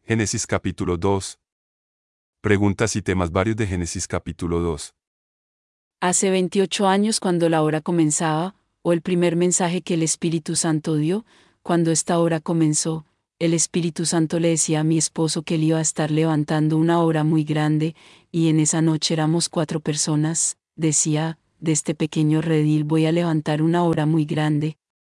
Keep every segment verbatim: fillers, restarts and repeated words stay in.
Génesis capítulo dos. Preguntas y temas varios de Génesis capítulo dos. Hace veintiocho años, cuando la hora comenzaba, o el primer mensaje que el Espíritu Santo dio, cuando esta hora comenzó, el Espíritu Santo le decía a mi esposo que él iba a estar levantando una obra muy grande, y en esa noche éramos cuatro personas. Decía, de este pequeño redil voy a levantar una obra muy grande.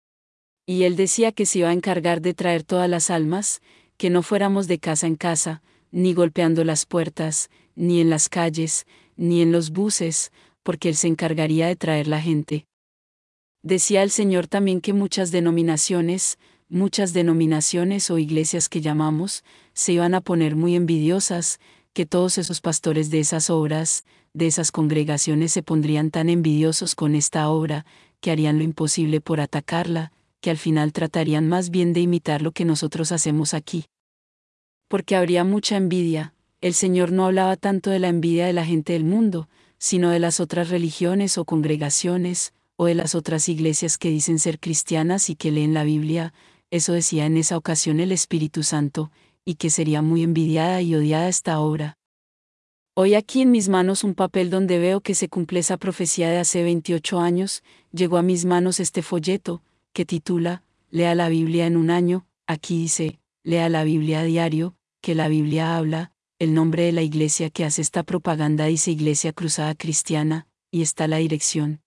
Y él decía que se iba a encargar de traer todas las almas, que no fuéramos de casa en casa, ni golpeando las puertas, ni en las calles, ni en los buses, porque él se encargaría de traer la gente. Decía el Señor también que muchas denominaciones, muchas denominaciones o iglesias que llamamos, se iban a poner muy envidiosas, que todos esos pastores de esas obras, de esas congregaciones se pondrían tan envidiosos con esta obra, que harían lo imposible por atacarla, que al final tratarían más bien de imitar lo que nosotros hacemos aquí. Porque habría mucha envidia. El Señor no hablaba tanto de la envidia de la gente del mundo, sino de las otras religiones o congregaciones, o de las otras iglesias que dicen ser cristianas y que leen la Biblia. Eso decía en esa ocasión el Espíritu Santo, y que sería muy envidiada y odiada esta obra. Hoy aquí en mis manos un papel donde veo que se cumple esa profecía de hace veintiocho años, llegó a mis manos este folleto, que titula, Lea la Biblia en un año. Aquí dice, lea la Biblia a diario, que la Biblia habla, el nombre de la iglesia que hace esta propaganda dice Iglesia Cruzada Cristiana, y está la dirección.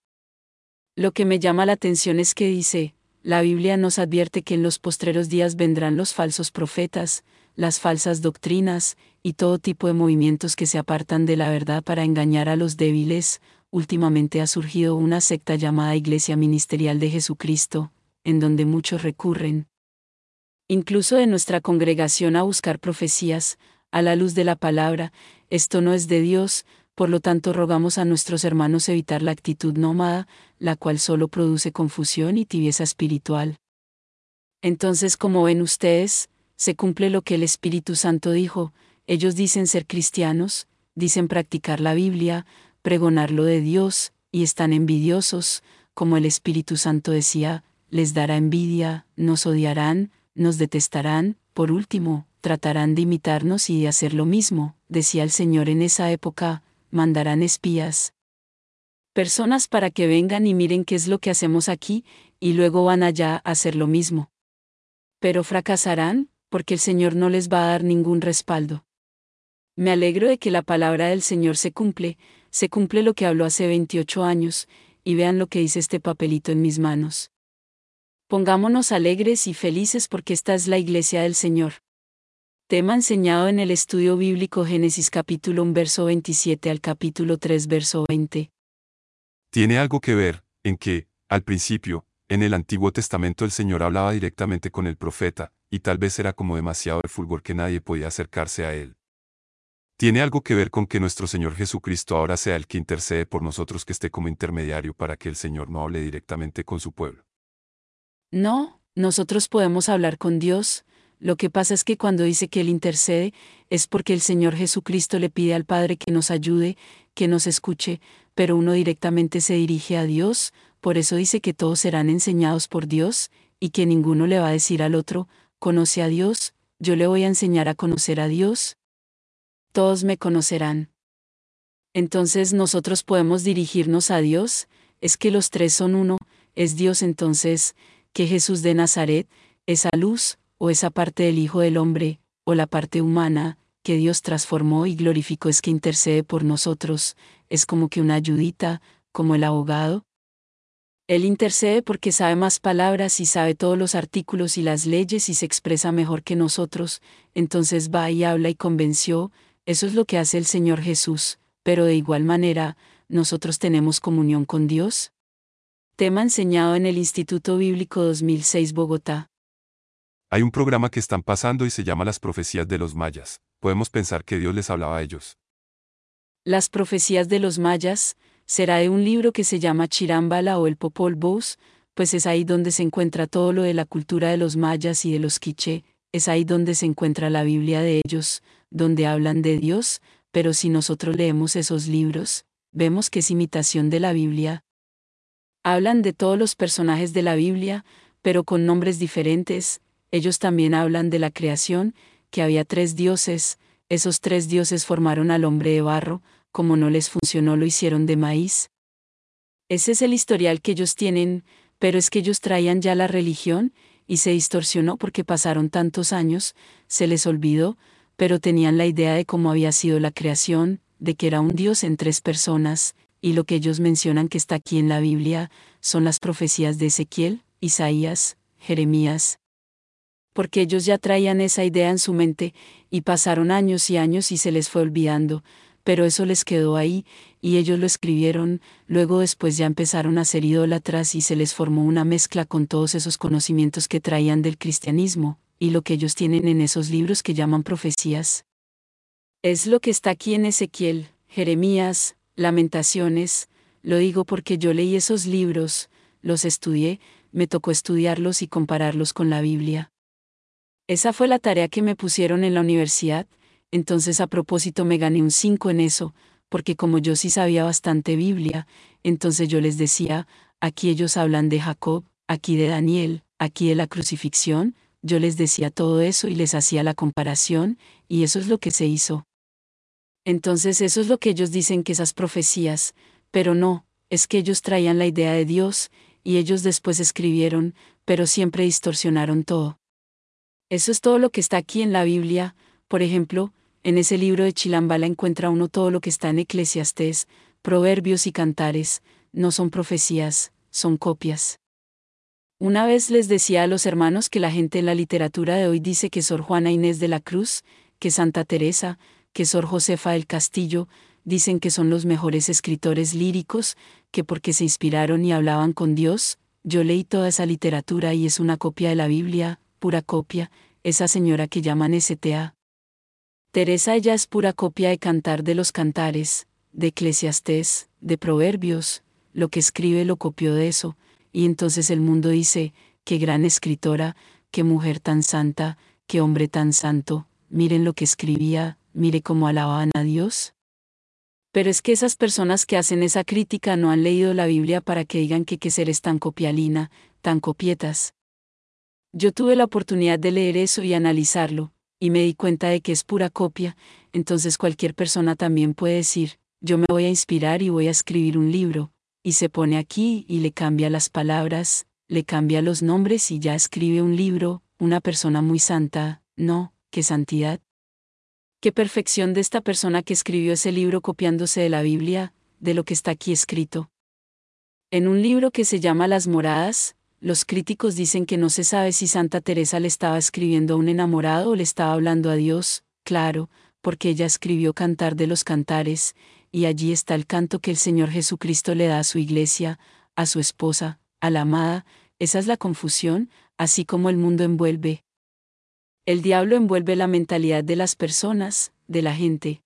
Lo que me llama la atención es que dice, la Biblia nos advierte que en los postreros días vendrán los falsos profetas, las falsas doctrinas, y todo tipo de movimientos que se apartan de la verdad para engañar a los débiles. Últimamente ha surgido una secta llamada Iglesia Ministerial de Jesucristo, en donde muchos recurren, incluso de nuestra congregación, a buscar profecías, a la luz de la palabra. Esto no es de Dios, por lo tanto rogamos a nuestros hermanos evitar la actitud nómada, la cual solo produce confusión y tibieza espiritual. Entonces, como ven ustedes, se cumple lo que el Espíritu Santo dijo. Ellos dicen ser cristianos, dicen practicar la Biblia, pregonar lo de Dios, y están envidiosos, como el Espíritu Santo decía, les dará envidia, nos odiarán, nos detestarán, por último, tratarán de imitarnos y de hacer lo mismo, decía el Señor en esa época, mandarán espías, personas para que vengan y miren qué es lo que hacemos aquí, y luego van allá a hacer lo mismo. Pero fracasarán, porque el Señor no les va a dar ningún respaldo. Me alegro de que la palabra del Señor se cumple, se cumple lo que habló hace veintiocho años, y vean lo que dice este papelito en mis manos. Pongámonos alegres y felices porque esta es la iglesia del Señor. Tema enseñado en el estudio bíblico Génesis capítulo uno verso veintisiete al capítulo tres verso veinte. Tiene algo que ver, en que, al principio, en el Antiguo Testamento el Señor hablaba directamente con el profeta, y tal vez era como demasiado el fulgor que nadie podía acercarse a él. Tiene algo que ver con que nuestro Señor Jesucristo ahora sea el que intercede por nosotros, que esté como intermediario para que el Señor no hable directamente con su pueblo. No, nosotros podemos hablar con Dios. Lo que pasa es que cuando dice que Él intercede, es porque el Señor Jesucristo le pide al Padre que nos ayude, que nos escuche, pero uno directamente se dirige a Dios. Por eso dice que todos serán enseñados por Dios, y que ninguno le va a decir al otro, conoce a Dios, yo le voy a enseñar a conocer a Dios. Todos me conocerán. Entonces nosotros podemos dirigirnos a Dios, es que los tres son uno, es Dios. Entonces, que Jesús de Nazaret, esa luz, o esa parte del Hijo del Hombre, o la parte humana, que Dios transformó y glorificó, es que intercede por nosotros, es como que una ayudita, como el abogado. Él intercede porque sabe más palabras y sabe todos los artículos y las leyes y se expresa mejor que nosotros, entonces va y habla y convenció. Eso es lo que hace el Señor Jesús, pero de igual manera, nosotros tenemos comunión con Dios. Tema enseñado en el Instituto Bíblico dos mil seis Bogotá. Hay un programa que están pasando y se llama Las Profecías de los Mayas. Podemos pensar que Dios les hablaba a ellos. Las profecías de los mayas, será de un libro que se llama Chirambala o el Popol Vuh, pues es ahí donde se encuentra todo lo de la cultura de los mayas y de los quiché, es ahí donde se encuentra la Biblia de ellos, donde hablan de Dios, pero si nosotros leemos esos libros, vemos que es imitación de la Biblia. Hablan de todos los personajes de la Biblia, pero con nombres diferentes. Ellos también hablan de la creación, que había tres dioses, esos tres dioses formaron al hombre de barro, como no les funcionó lo hicieron de maíz. Ese es el historial que ellos tienen, pero es que ellos traían ya la religión, y se distorsionó porque pasaron tantos años, se les olvidó, pero tenían la idea de cómo había sido la creación, de que era un Dios en tres personas, y lo que ellos mencionan que está aquí en la Biblia, son las profecías de Ezequiel, Isaías, Jeremías. Porque ellos ya traían esa idea en su mente, y pasaron años y años y se les fue olvidando, pero eso les quedó ahí, y ellos lo escribieron, luego después ya empezaron a ser idólatras y se les formó una mezcla con todos esos conocimientos que traían del cristianismo, y lo que ellos tienen en esos libros que llaman profecías. Es lo que está aquí en Ezequiel, Jeremías, Lamentaciones, lo digo porque yo leí esos libros, los estudié, me tocó estudiarlos y compararlos con la Biblia. Esa fue la tarea que me pusieron en la universidad, entonces a propósito me gané un cinco en eso, porque como yo sí sabía bastante Biblia, entonces yo les decía, aquí ellos hablan de Jacob, aquí de Daniel, aquí de la crucifixión, yo les decía todo eso y les hacía la comparación, y eso es lo que se hizo. Entonces eso es lo que ellos dicen que esas profecías, pero no, es que ellos traían la idea de Dios, y ellos después escribieron, pero siempre distorsionaron todo. Eso es todo lo que está aquí en la Biblia, por ejemplo, en ese libro de Chilambala encuentra uno todo lo que está en Eclesiastés, Proverbios y Cantares, no son profecías, son copias. Una vez les decía a los hermanos que la gente en la literatura de hoy dice que Sor Juana Inés de la Cruz, que Santa Teresa, que Sor Josefa del Castillo, dicen que son los mejores escritores líricos, que porque se inspiraron y hablaban con Dios, yo leí toda esa literatura y es una copia de la Biblia, pura copia, esa señora que llaman S T A. Teresa ella es pura copia de Cantar de los Cantares, de Eclesiastés, de Proverbios, lo que escribe lo copió de eso, y entonces el mundo dice, qué gran escritora, qué mujer tan santa, qué hombre tan santo, miren lo que escribía, mire cómo alababan a Dios. Pero es que esas personas que hacen esa crítica no han leído la Biblia para que digan que qué seres tan copialina, tan copietas. Yo tuve la oportunidad de leer eso y analizarlo, y me di cuenta de que es pura copia, entonces cualquier persona también puede decir, yo me voy a inspirar y voy a escribir un libro, y se pone aquí y le cambia las palabras, le cambia los nombres y ya escribe un libro, una persona muy santa, no, qué santidad. Qué perfección de esta persona que escribió ese libro copiándose de la Biblia, de lo que está aquí escrito. En un libro que se llama Las Moradas, los críticos dicen que no se sabe si Santa Teresa le estaba escribiendo a un enamorado o le estaba hablando a Dios, claro, porque ella escribió Cantar de los Cantares, y allí está el canto que el Señor Jesucristo le da a su iglesia, a su esposa, a la amada, esa es la confusión, así como el mundo envuelve. El diablo envuelve la mentalidad de las personas, de la gente.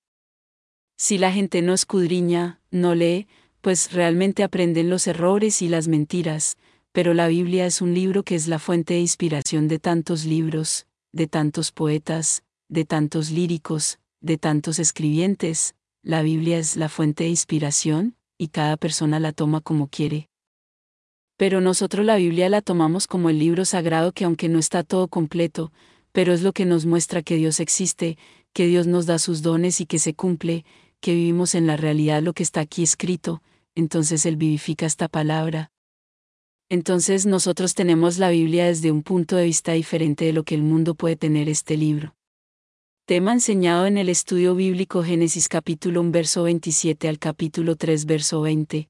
Si la gente no escudriña, no lee, pues realmente aprenden los errores y las mentiras, pero la Biblia es un libro que es la fuente de inspiración de tantos libros, de tantos poetas, de tantos líricos, de tantos escribientes, la Biblia es la fuente de inspiración, y cada persona la toma como quiere. Pero nosotros la Biblia la tomamos como el libro sagrado que aunque no está todo completo, pero es lo que nos muestra que Dios existe, que Dios nos da sus dones y que se cumple, que vivimos en la realidad lo que está aquí escrito, entonces Él vivifica esta palabra. Entonces nosotros tenemos la Biblia desde un punto de vista diferente de lo que el mundo puede tener este libro. Tema enseñado en el estudio bíblico Génesis capítulo uno verso veintisiete al capítulo tres verso veinte.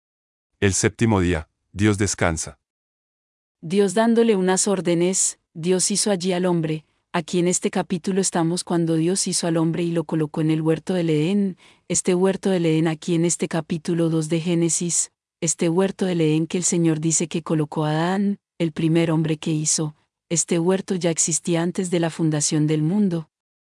El séptimo día, Dios descansa. Dios dándole unas órdenes, Dios hizo allí al hombre. Aquí en este capítulo estamos cuando Dios hizo al hombre y lo colocó en el huerto del Edén, este huerto del Edén aquí en este capítulo dos de Génesis, este huerto del Edén que el Señor dice que colocó a Adán, el primer hombre que hizo, este huerto ya existía antes de la fundación del mundo.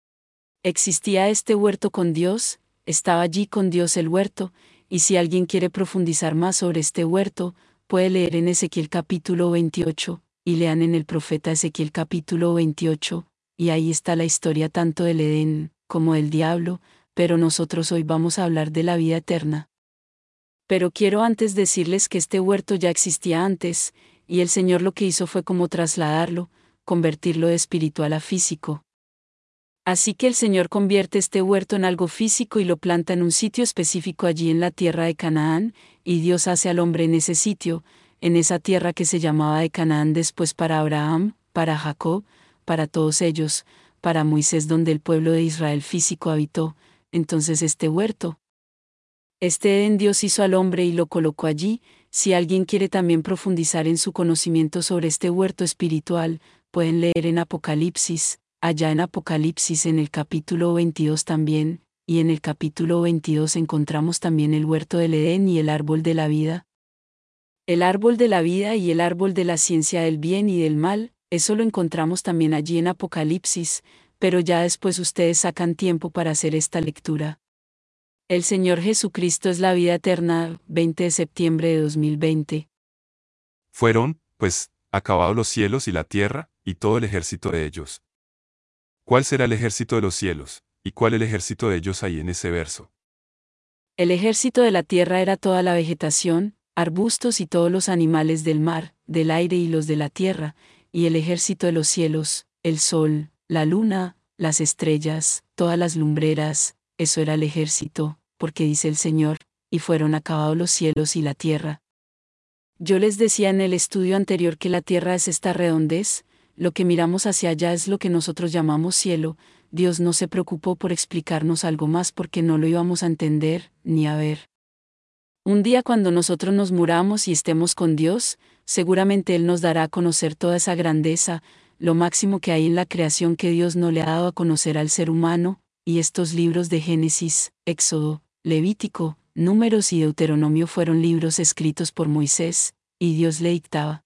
Existía este huerto con Dios, estaba allí con Dios el huerto, y si alguien quiere profundizar más sobre este huerto, puede leer en Ezequiel capítulo veintiocho, y lean en el profeta Ezequiel capítulo veintiocho, y ahí está la historia tanto del Edén, como del diablo, pero nosotros hoy vamos a hablar de la vida eterna. Pero quiero antes decirles que este huerto ya existía antes, y el Señor lo que hizo fue como trasladarlo, convertirlo de espiritual a físico. Así que el Señor convierte este huerto en algo físico y lo planta en un sitio específico allí en la tierra de Canaán, y Dios hace al hombre en ese sitio, en esa tierra que se llamaba de Canaán después para Abraham, para Jacob, para todos ellos, para Moisés donde el pueblo de Israel físico habitó, entonces este huerto. Este Edén Dios hizo al hombre y lo colocó allí. Si alguien quiere también profundizar en su conocimiento sobre este huerto espiritual, pueden leer en Apocalipsis, allá en Apocalipsis en el capítulo veintidós también, y en el capítulo veintidós encontramos también el huerto del Edén y el árbol de la vida. El árbol de la vida y el árbol de la ciencia del bien y del mal, eso lo encontramos también allí en Apocalipsis, pero ya después ustedes sacan tiempo para hacer esta lectura. El Señor Jesucristo es la vida eterna, veinte de septiembre de dos mil veinte. Fueron, pues, acabados los cielos y la tierra, y todo el ejército de ellos. ¿Cuál será el ejército de los cielos, y cuál el ejército de ellos ahí en ese verso? El ejército de la tierra era toda la vegetación, arbustos y todos los animales del mar, del aire y los de la tierra, y el ejército de los cielos, el sol, la luna, las estrellas, todas las lumbreras, eso era el ejército, porque dice el Señor, y fueron acabados los cielos y la tierra. Yo les decía en el estudio anterior que la tierra es esta redondez, lo que miramos hacia allá es lo que nosotros llamamos cielo. Dios no se preocupó por explicarnos algo más porque no lo íbamos a entender, ni a ver. Un día cuando nosotros nos muramos y estemos con Dios, seguramente Él nos dará a conocer toda esa grandeza, lo máximo que hay en la creación que Dios no le ha dado a conocer al ser humano, y estos libros de Génesis, Éxodo, Levítico, Números y Deuteronomio fueron libros escritos por Moisés, y Dios le dictaba.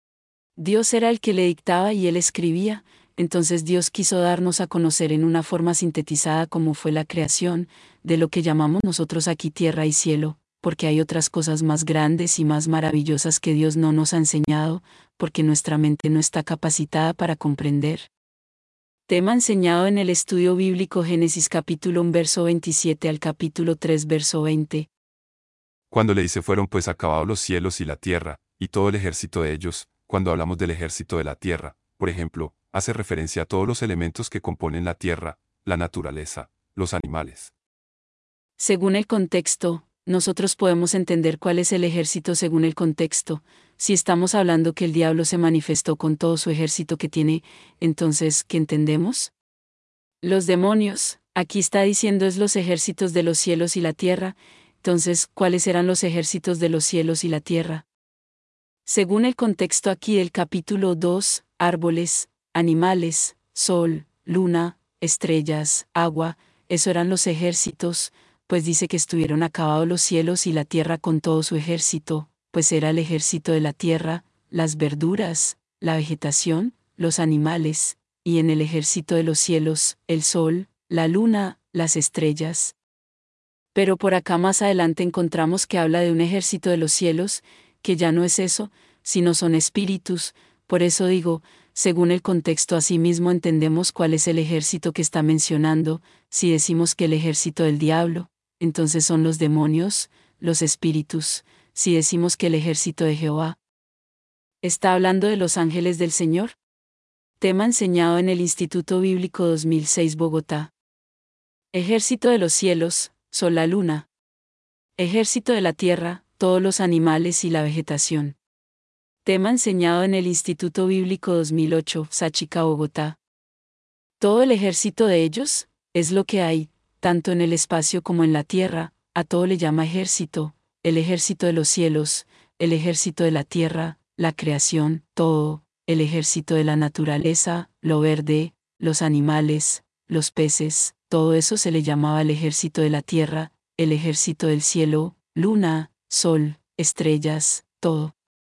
Dios era el que le dictaba y él escribía, entonces Dios quiso darnos a conocer en una forma sintetizada cómo fue la creación, de lo que llamamos nosotros aquí tierra y cielo, porque hay otras cosas más grandes y más maravillosas que Dios no nos ha enseñado, porque nuestra mente no está capacitada para comprender. Tema enseñado en el estudio bíblico Génesis capítulo uno verso veintisiete al capítulo tres verso veinte. Cuando le dice fueron pues acabados los cielos y la tierra, y todo el ejército de ellos, cuando hablamos del ejército de la tierra, por ejemplo, hace referencia a todos los elementos que componen la tierra, la naturaleza, los animales. Según el contexto, nosotros podemos entender cuál es el ejército según el contexto. Si estamos hablando que el diablo se manifestó con todo su ejército que tiene, entonces, ¿qué entendemos? Los demonios, aquí está diciendo es los ejércitos de los cielos y la tierra, entonces, ¿cuáles eran los ejércitos de los cielos y la tierra? Según el contexto aquí del capítulo dos, árboles, animales, sol, luna, estrellas, agua, eso eran los ejércitos, pues dice que estuvieron acabados los cielos y la tierra con todo su ejército, pues era el ejército de la tierra, las verduras, la vegetación, los animales, y en el ejército de los cielos, el sol, la luna, las estrellas. Pero por acá más adelante encontramos que habla de un ejército de los cielos, que ya no es eso, sino son espíritus, por eso digo, según el contexto asimismo entendemos cuál es el ejército que está mencionando. Si decimos que el ejército del diablo, entonces son los demonios, los espíritus. Si decimos que el ejército de Jehová está hablando de los ángeles del Señor. Tema enseñado en el Instituto Bíblico dos mil seis Bogotá. Ejército de los cielos, sol, la luna. Ejército de la tierra, todos los animales y la vegetación. Tema enseñado en el Instituto Bíblico dos mil ocho, Sáchica, Bogotá. Todo el ejército de ellos, es lo que hay, tanto en el espacio como en la tierra, a todo le llama ejército, el ejército de los cielos, el ejército de la tierra, la creación, todo, el ejército de la naturaleza, lo verde, los animales, los peces, todo eso se le llamaba el ejército de la tierra, el ejército del cielo, luna, sol, estrellas, todo.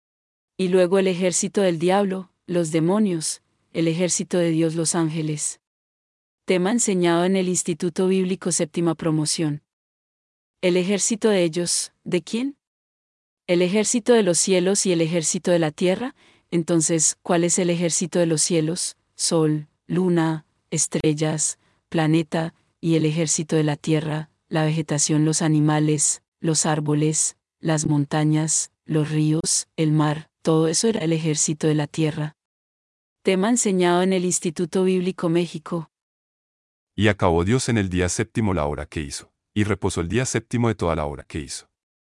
Y luego el ejército del diablo, los demonios, el ejército de Dios, los ángeles. Tema enseñado en el Instituto Bíblico Séptima Promoción. El ejército de ellos, ¿de quién? El ejército de los cielos y el ejército de la tierra. Entonces, ¿cuál es el ejército de los cielos? Sol, luna, estrellas, planeta, y el ejército de la tierra, la vegetación, los animales, los árboles, las montañas, los ríos, el mar, todo eso era el ejército de la tierra. Tema enseñado en el Instituto Bíblico México. Y acabó Dios en el día séptimo la obra que hizo, y reposó el día séptimo de toda la obra que hizo.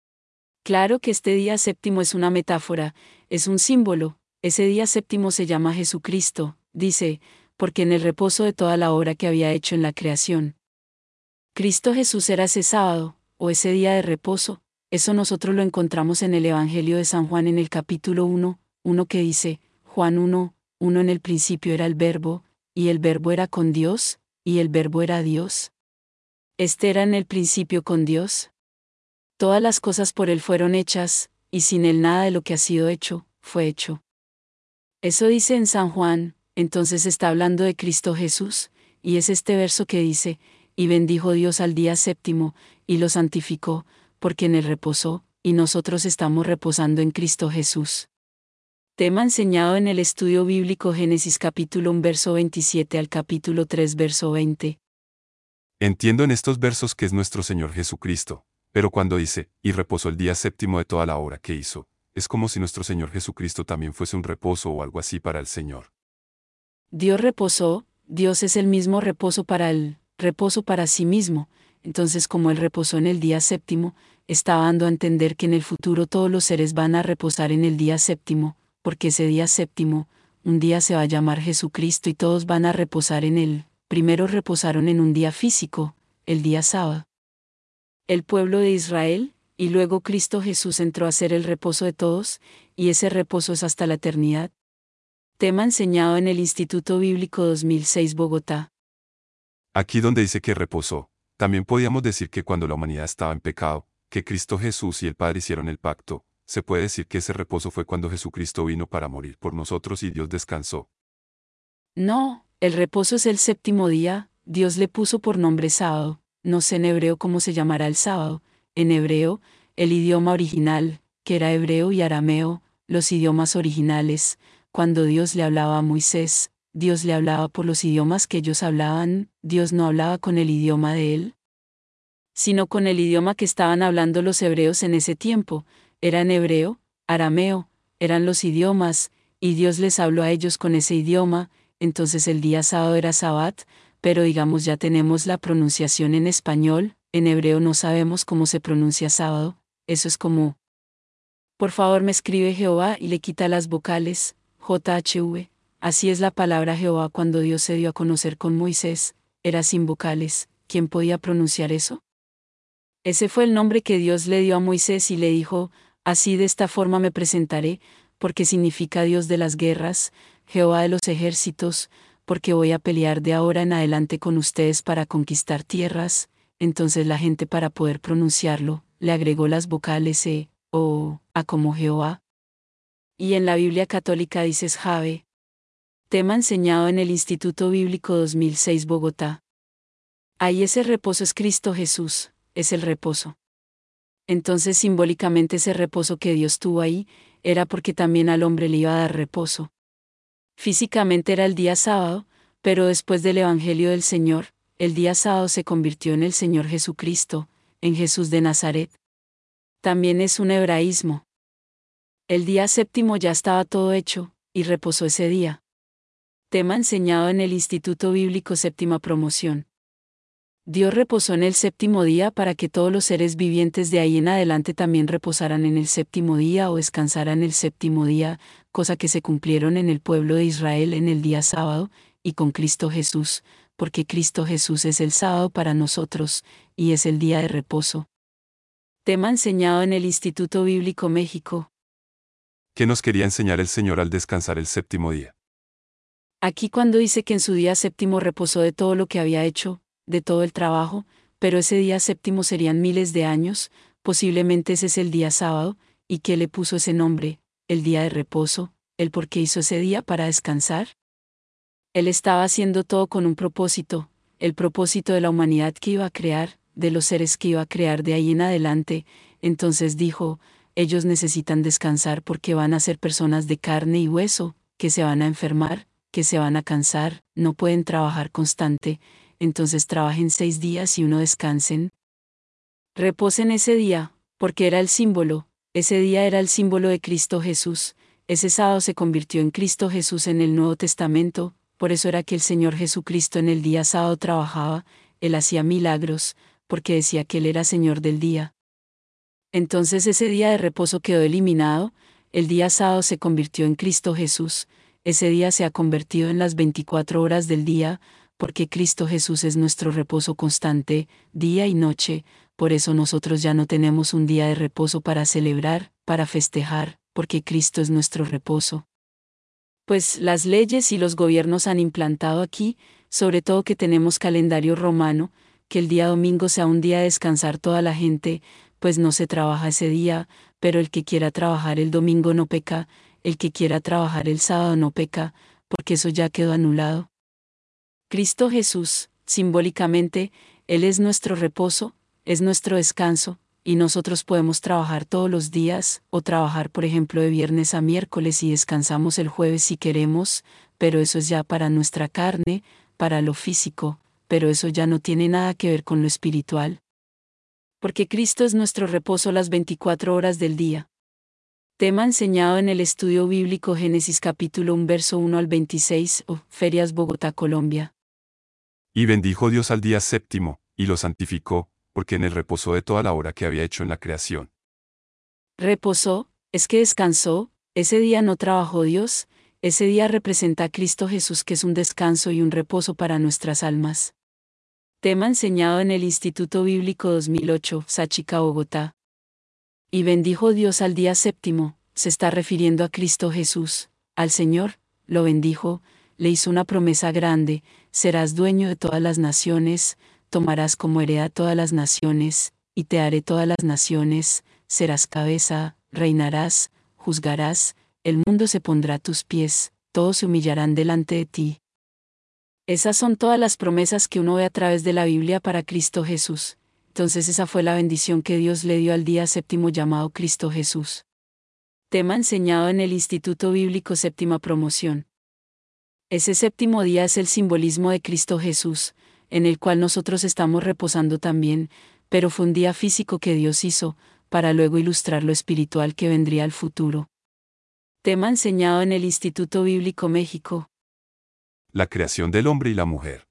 Claro que este día séptimo es una metáfora, es un símbolo. Ese día séptimo se llama Jesucristo, dice, porque en el reposo de toda la obra que había hecho en la creación. Cristo Jesús era ese sábado, o ese día de reposo. Eso nosotros lo encontramos en el Evangelio de San Juan en el capítulo uno, uno que dice, Juan uno, uno en el principio era el Verbo, y el Verbo era con Dios, y el Verbo era Dios. Este era en el principio con Dios. Todas las cosas por Él fueron hechas, y sin Él nada de lo que ha sido hecho, fue hecho. Eso dice en San Juan, entonces está hablando de Cristo Jesús, y es este verso que dice, y bendijo Dios al día séptimo, y lo santificó, porque en Él reposó, y nosotros estamos reposando en Cristo Jesús. Tema enseñado en el estudio bíblico Génesis capítulo uno verso veintisiete al capítulo tres verso veinte. Entiendo en estos versos que es nuestro Señor Jesucristo, pero cuando dice, y reposó el día séptimo de toda la obra que hizo, es como si nuestro Señor Jesucristo también fuese un reposo o algo así para el Señor. Dios reposó, Dios es el mismo reposo para Él, reposo para sí mismo, entonces como Él reposó en el día séptimo, está dando a entender que en el futuro todos los seres van a reposar en el día séptimo, porque ese día séptimo, un día se va a llamar Jesucristo y todos van a reposar en Él. Primero reposaron en un día físico, el día sábado. El pueblo de Israel, y luego Cristo Jesús entró a ser el reposo de todos, y ese reposo es hasta la eternidad. Tema enseñado en el Instituto Bíblico dos mil seis Bogotá. Aquí donde dice que reposó, también podíamos decir que cuando la humanidad estaba en pecado, que Cristo Jesús y el Padre hicieron el pacto, se puede decir que ese reposo fue cuando Jesucristo vino para morir por nosotros y Dios descansó. No, el reposo es el séptimo día, Dios le puso por nombre sábado, no sé en hebreo cómo se llamará el sábado, en hebreo, el idioma original, que era hebreo y arameo, los idiomas originales, cuando Dios le hablaba a Moisés, Dios le hablaba por los idiomas que ellos hablaban, Dios no hablaba con el idioma de él, sino con el idioma que estaban hablando los hebreos en ese tiempo, era en hebreo, arameo, eran los idiomas, y Dios les habló a ellos con ese idioma, entonces el día sábado era Sabbat, pero digamos ya tenemos la pronunciación en español, en hebreo no sabemos cómo se pronuncia sábado, eso es como, por favor me escribe Jehová y le quita las vocales, J H V, así es la palabra Jehová cuando Dios se dio a conocer con Moisés, era sin vocales, ¿quién podía pronunciar eso? Ese fue el nombre que Dios le dio a Moisés y le dijo, así de esta forma me presentaré, porque significa Dios de las guerras, Jehová de los ejércitos, porque voy a pelear de ahora en adelante con ustedes para conquistar tierras. Entonces la gente, para poder pronunciarlo, le agregó las vocales E, O, A como Jehová. Y en la Biblia católica dices Jave. Tema enseñado en el Instituto Bíblico dos mil seis Bogotá. Ahí ese reposo es Cristo Jesús, es el reposo. Entonces simbólicamente ese reposo que Dios tuvo ahí, era porque también al hombre le iba a dar reposo. Físicamente era el día sábado, pero después del Evangelio del Señor, el día sábado se convirtió en el Señor Jesucristo, en Jesús de Nazaret. También es un hebraísmo. El día séptimo ya estaba todo hecho, y reposó ese día. Tema enseñado en el Instituto Bíblico Séptima Promoción. Dios reposó en el séptimo día para que todos los seres vivientes de ahí en adelante también reposaran en el séptimo día o descansaran el séptimo día, cosa que se cumplieron en el pueblo de Israel en el día sábado, y con Cristo Jesús, porque Cristo Jesús es el sábado para nosotros, y es el día de reposo. Tema enseñado en el Instituto Bíblico México. ¿Qué nos quería enseñar el Señor al descansar el séptimo día? Aquí cuando dice que en su día séptimo reposó de todo lo que había hecho, de todo el trabajo, pero ese día séptimo serían miles de años, posiblemente ese es el día sábado, y que le puso ese nombre, el día de reposo, el por qué hizo ese día para descansar. Él estaba haciendo todo con un propósito, el propósito de la humanidad que iba a crear, de los seres que iba a crear de ahí en adelante, entonces dijo, ellos necesitan descansar porque van a ser personas de carne y hueso, que se van a enfermar, que se van a cansar, no pueden trabajar constante, entonces trabajen seis días y uno descansen. Reposen ese día, porque era el símbolo, ese día era el símbolo de Cristo Jesús, ese sábado se convirtió en Cristo Jesús en el Nuevo Testamento, por eso era que el Señor Jesucristo en el día sábado trabajaba, Él hacía milagros, porque decía que Él era Señor del día. Entonces ese día de reposo quedó eliminado, el día sábado se convirtió en Cristo Jesús, ese día se ha convertido en las veinticuatro horas del día, porque Cristo Jesús es nuestro reposo constante, día y noche, por eso nosotros ya no tenemos un día de reposo para celebrar, para festejar, porque Cristo es nuestro reposo. Pues las leyes y los gobiernos han implantado aquí, sobre todo que tenemos calendario romano, que el día domingo sea un día de descansar toda la gente, pues no se trabaja ese día, pero el que quiera trabajar el domingo no peca, el que quiera trabajar el sábado no peca, porque eso ya quedó anulado. Cristo Jesús, simbólicamente, Él es nuestro reposo, es nuestro descanso, y nosotros podemos trabajar todos los días, o trabajar por ejemplo de viernes a miércoles y descansamos el jueves si queremos, pero eso es ya para nuestra carne, para lo físico, pero eso ya no tiene nada que ver con lo espiritual. Porque Cristo es nuestro reposo las veinticuatro horas del día. Tema enseñado en el estudio bíblico Génesis capítulo uno verso uno al veintiséis, o Ferias Bogotá, Colombia. Y bendijo Dios al día séptimo, y lo santificó, porque en él reposó de toda la obra que había hecho en la creación. Reposó, es que descansó, ese día no trabajó Dios, ese día representa a Cristo Jesús que es un descanso y un reposo para nuestras almas. Tema enseñado en el Instituto Bíblico dos mil ocho, Sáchica, Bogotá. Y bendijo Dios al día séptimo, se está refiriendo a Cristo Jesús, al Señor, lo bendijo, le hizo una promesa grande, serás dueño de todas las naciones, tomarás como heredad todas las naciones, y te haré todas las naciones, serás cabeza, reinarás, juzgarás, el mundo se pondrá a tus pies, todos se humillarán delante de ti. Esas son todas las promesas que uno ve a través de la Biblia para Cristo Jesús. Entonces esa fue la bendición que Dios le dio al día séptimo llamado Cristo Jesús. Tema enseñado en el Instituto Bíblico Séptima Promoción. Ese séptimo día es el simbolismo de Cristo Jesús, en el cual nosotros estamos reposando también, pero fue un día físico que Dios hizo, para luego ilustrar lo espiritual que vendría al futuro. Tema enseñado en el Instituto Bíblico México. La creación del hombre y la mujer.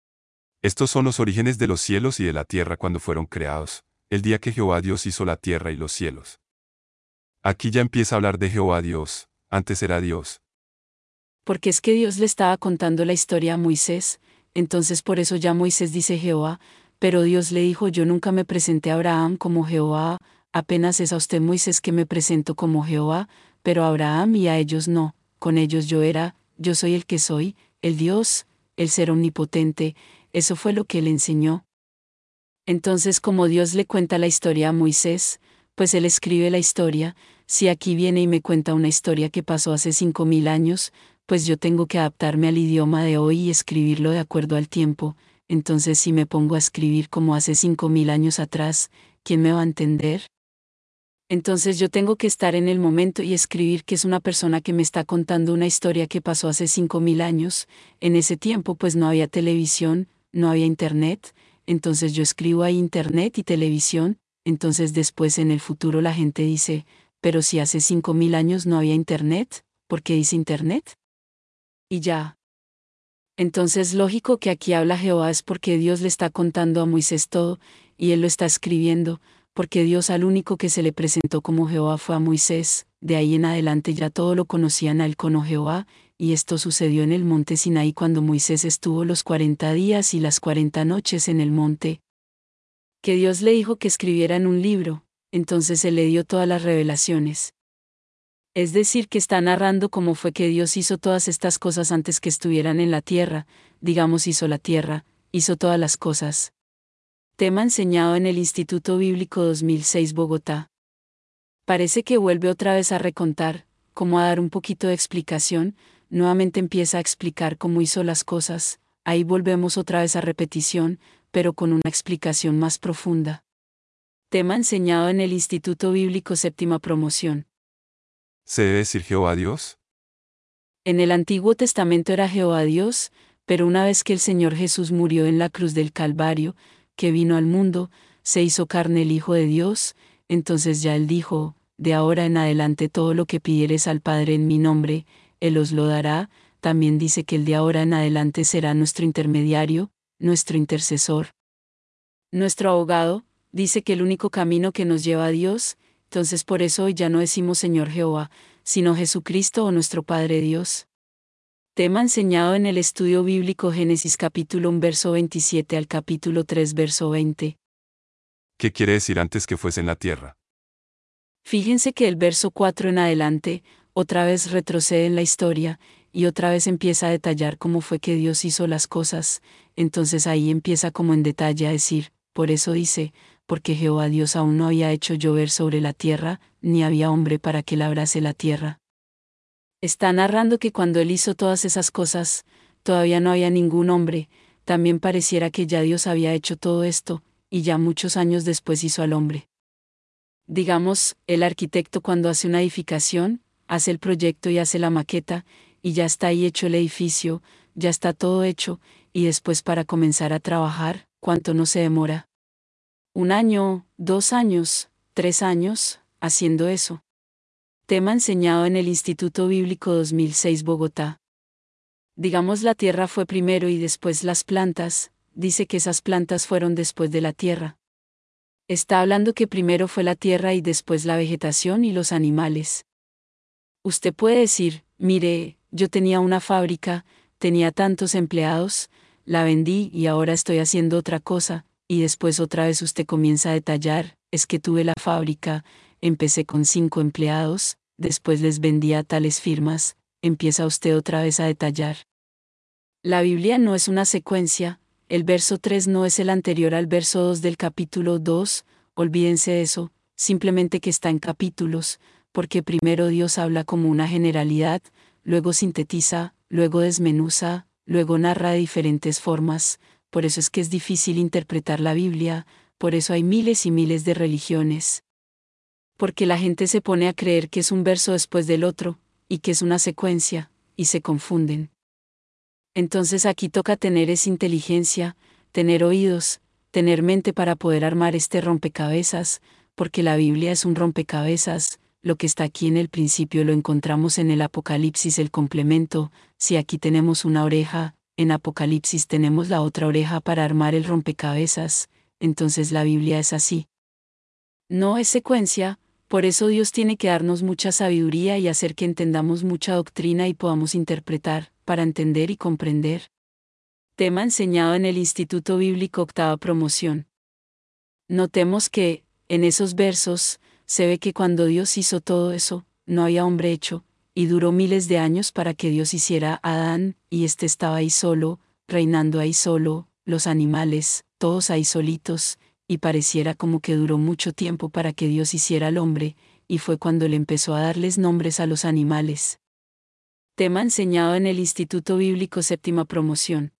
Estos son los orígenes de los cielos y de la tierra cuando fueron creados, el día que Jehová Dios hizo la tierra y los cielos. Aquí ya empieza a hablar de Jehová Dios, antes era Dios. Porque es que Dios le estaba contando la historia a Moisés, entonces por eso ya Moisés dice Jehová, pero Dios le dijo yo nunca me presenté a Abraham como Jehová, apenas es a usted Moisés que me presento como Jehová, pero a Abraham y a ellos no, con ellos yo era, yo soy el que soy, el Dios, el ser omnipotente, eso fue lo que él enseñó. Entonces como Dios le cuenta la historia a Moisés, pues él escribe la historia, si aquí viene y me cuenta una historia que pasó hace cinco mil años, pues yo tengo que adaptarme al idioma de hoy y escribirlo de acuerdo al tiempo, entonces si me pongo a escribir como hace cinco mil años atrás, ¿quién me va a entender? Entonces yo tengo que estar en el momento y escribir que es una persona que me está contando una historia que pasó hace cinco mil años, en ese tiempo pues no había televisión, no había internet, entonces yo escribo ahí internet y televisión, entonces después en el futuro la gente dice, pero si hace cinco mil años no había internet, ¿por qué dice internet? Y ya. Entonces lógico que aquí habla Jehová es porque Dios le está contando a Moisés todo, y él lo está escribiendo, porque Dios al único que se le presentó como Jehová fue a Moisés, de ahí en adelante ya todo lo conocían a él como Jehová, y esto sucedió en el monte Sinaí cuando Moisés estuvo los cuarenta días y las cuarenta noches en el monte. Que Dios le dijo que escribiera en un libro, entonces él le dio todas las revelaciones. Es decir, que está narrando cómo fue que Dios hizo todas estas cosas antes que estuvieran en la tierra, digamos hizo la tierra, hizo todas las cosas. Tema enseñado en el Instituto Bíblico dos mil seis Bogotá. Parece que vuelve otra vez a recontar, como a dar un poquito de explicación, nuevamente empieza a explicar cómo hizo las cosas, ahí volvemos otra vez a repetición, pero con una explicación más profunda. Tema enseñado en el Instituto Bíblico Séptima Promoción. ¿Se debe decir Jehová Dios? En el Antiguo Testamento era Jehová Dios, pero una vez que el Señor Jesús murió en la cruz del Calvario, que vino al mundo, se hizo carne el Hijo de Dios, entonces ya él dijo, de ahora en adelante todo lo que pidieres al Padre en mi nombre, él os lo dará, también dice que el de ahora en adelante será nuestro intermediario, nuestro intercesor. Nuestro abogado, dice que el único camino que nos lleva a Dios, entonces por eso hoy ya no decimos Señor Jehová, sino Jesucristo o nuestro Padre Dios. Tema enseñado en el estudio bíblico Génesis capítulo uno verso veintisiete al capítulo tres verso veinte. ¿Qué quiere decir antes que fuese en la tierra? Fíjense que el verso cuatro en adelante, otra vez retrocede en la historia, y otra vez empieza a detallar cómo fue que Dios hizo las cosas, entonces ahí empieza como en detalle a decir, por eso dice, porque Jehová Dios aún no había hecho llover sobre la tierra, ni había hombre para que labrase la tierra. Está narrando que cuando él hizo todas esas cosas, todavía no había ningún hombre, también pareciera que ya Dios había hecho todo esto, y ya muchos años después hizo al hombre. Digamos, el arquitecto cuando hace una edificación, hace el proyecto y hace la maqueta, y ya está ahí hecho el edificio, ya está todo hecho, y después para comenzar a trabajar, ¿cuánto no se demora? Un año, dos años, tres años, haciendo eso. Tema enseñado en el Instituto Bíblico dos mil seis Bogotá. Digamos la tierra fue primero y después las plantas, dice que esas plantas fueron después de la tierra. Está hablando que primero fue la tierra y después la vegetación y los animales. Usted puede decir, mire, yo tenía una fábrica, tenía tantos empleados, la vendí y ahora estoy haciendo otra cosa, y después otra vez usted comienza a detallar, es que tuve la fábrica, empecé con cinco empleados, después les vendí a tales firmas, empieza usted otra vez a detallar. La Biblia no es una secuencia, el verso tres no es el anterior al verso dos del capítulo dos, olvídense de eso, simplemente que está en capítulos, porque primero Dios habla como una generalidad, luego sintetiza, luego desmenuza, luego narra de diferentes formas, por eso es que es difícil interpretar la Biblia, por eso hay miles y miles de religiones. Porque la gente se pone a creer que es un verso después del otro, y que es una secuencia, y se confunden. Entonces aquí toca tener esa inteligencia, tener oídos, tener mente para poder armar este rompecabezas, porque la Biblia es un rompecabezas, lo que está aquí en el principio lo encontramos en el Apocalipsis el complemento, si aquí tenemos una oreja, en Apocalipsis tenemos la otra oreja para armar el rompecabezas, entonces la Biblia es así. No es secuencia, por eso Dios tiene que darnos mucha sabiduría y hacer que entendamos mucha doctrina y podamos interpretar, para entender y comprender. Tema enseñado en el Instituto Bíblico Octava Promoción. Notemos que, en esos versos, se ve que cuando Dios hizo todo eso, no había hombre hecho, y duró miles de años para que Dios hiciera a Adán, y éste estaba ahí solo, reinando ahí solo, los animales, todos ahí solitos, y pareciera como que duró mucho tiempo para que Dios hiciera al hombre, y fue cuando él empezó a darles nombres a los animales. Tema enseñado en el Instituto Bíblico Séptima Promoción.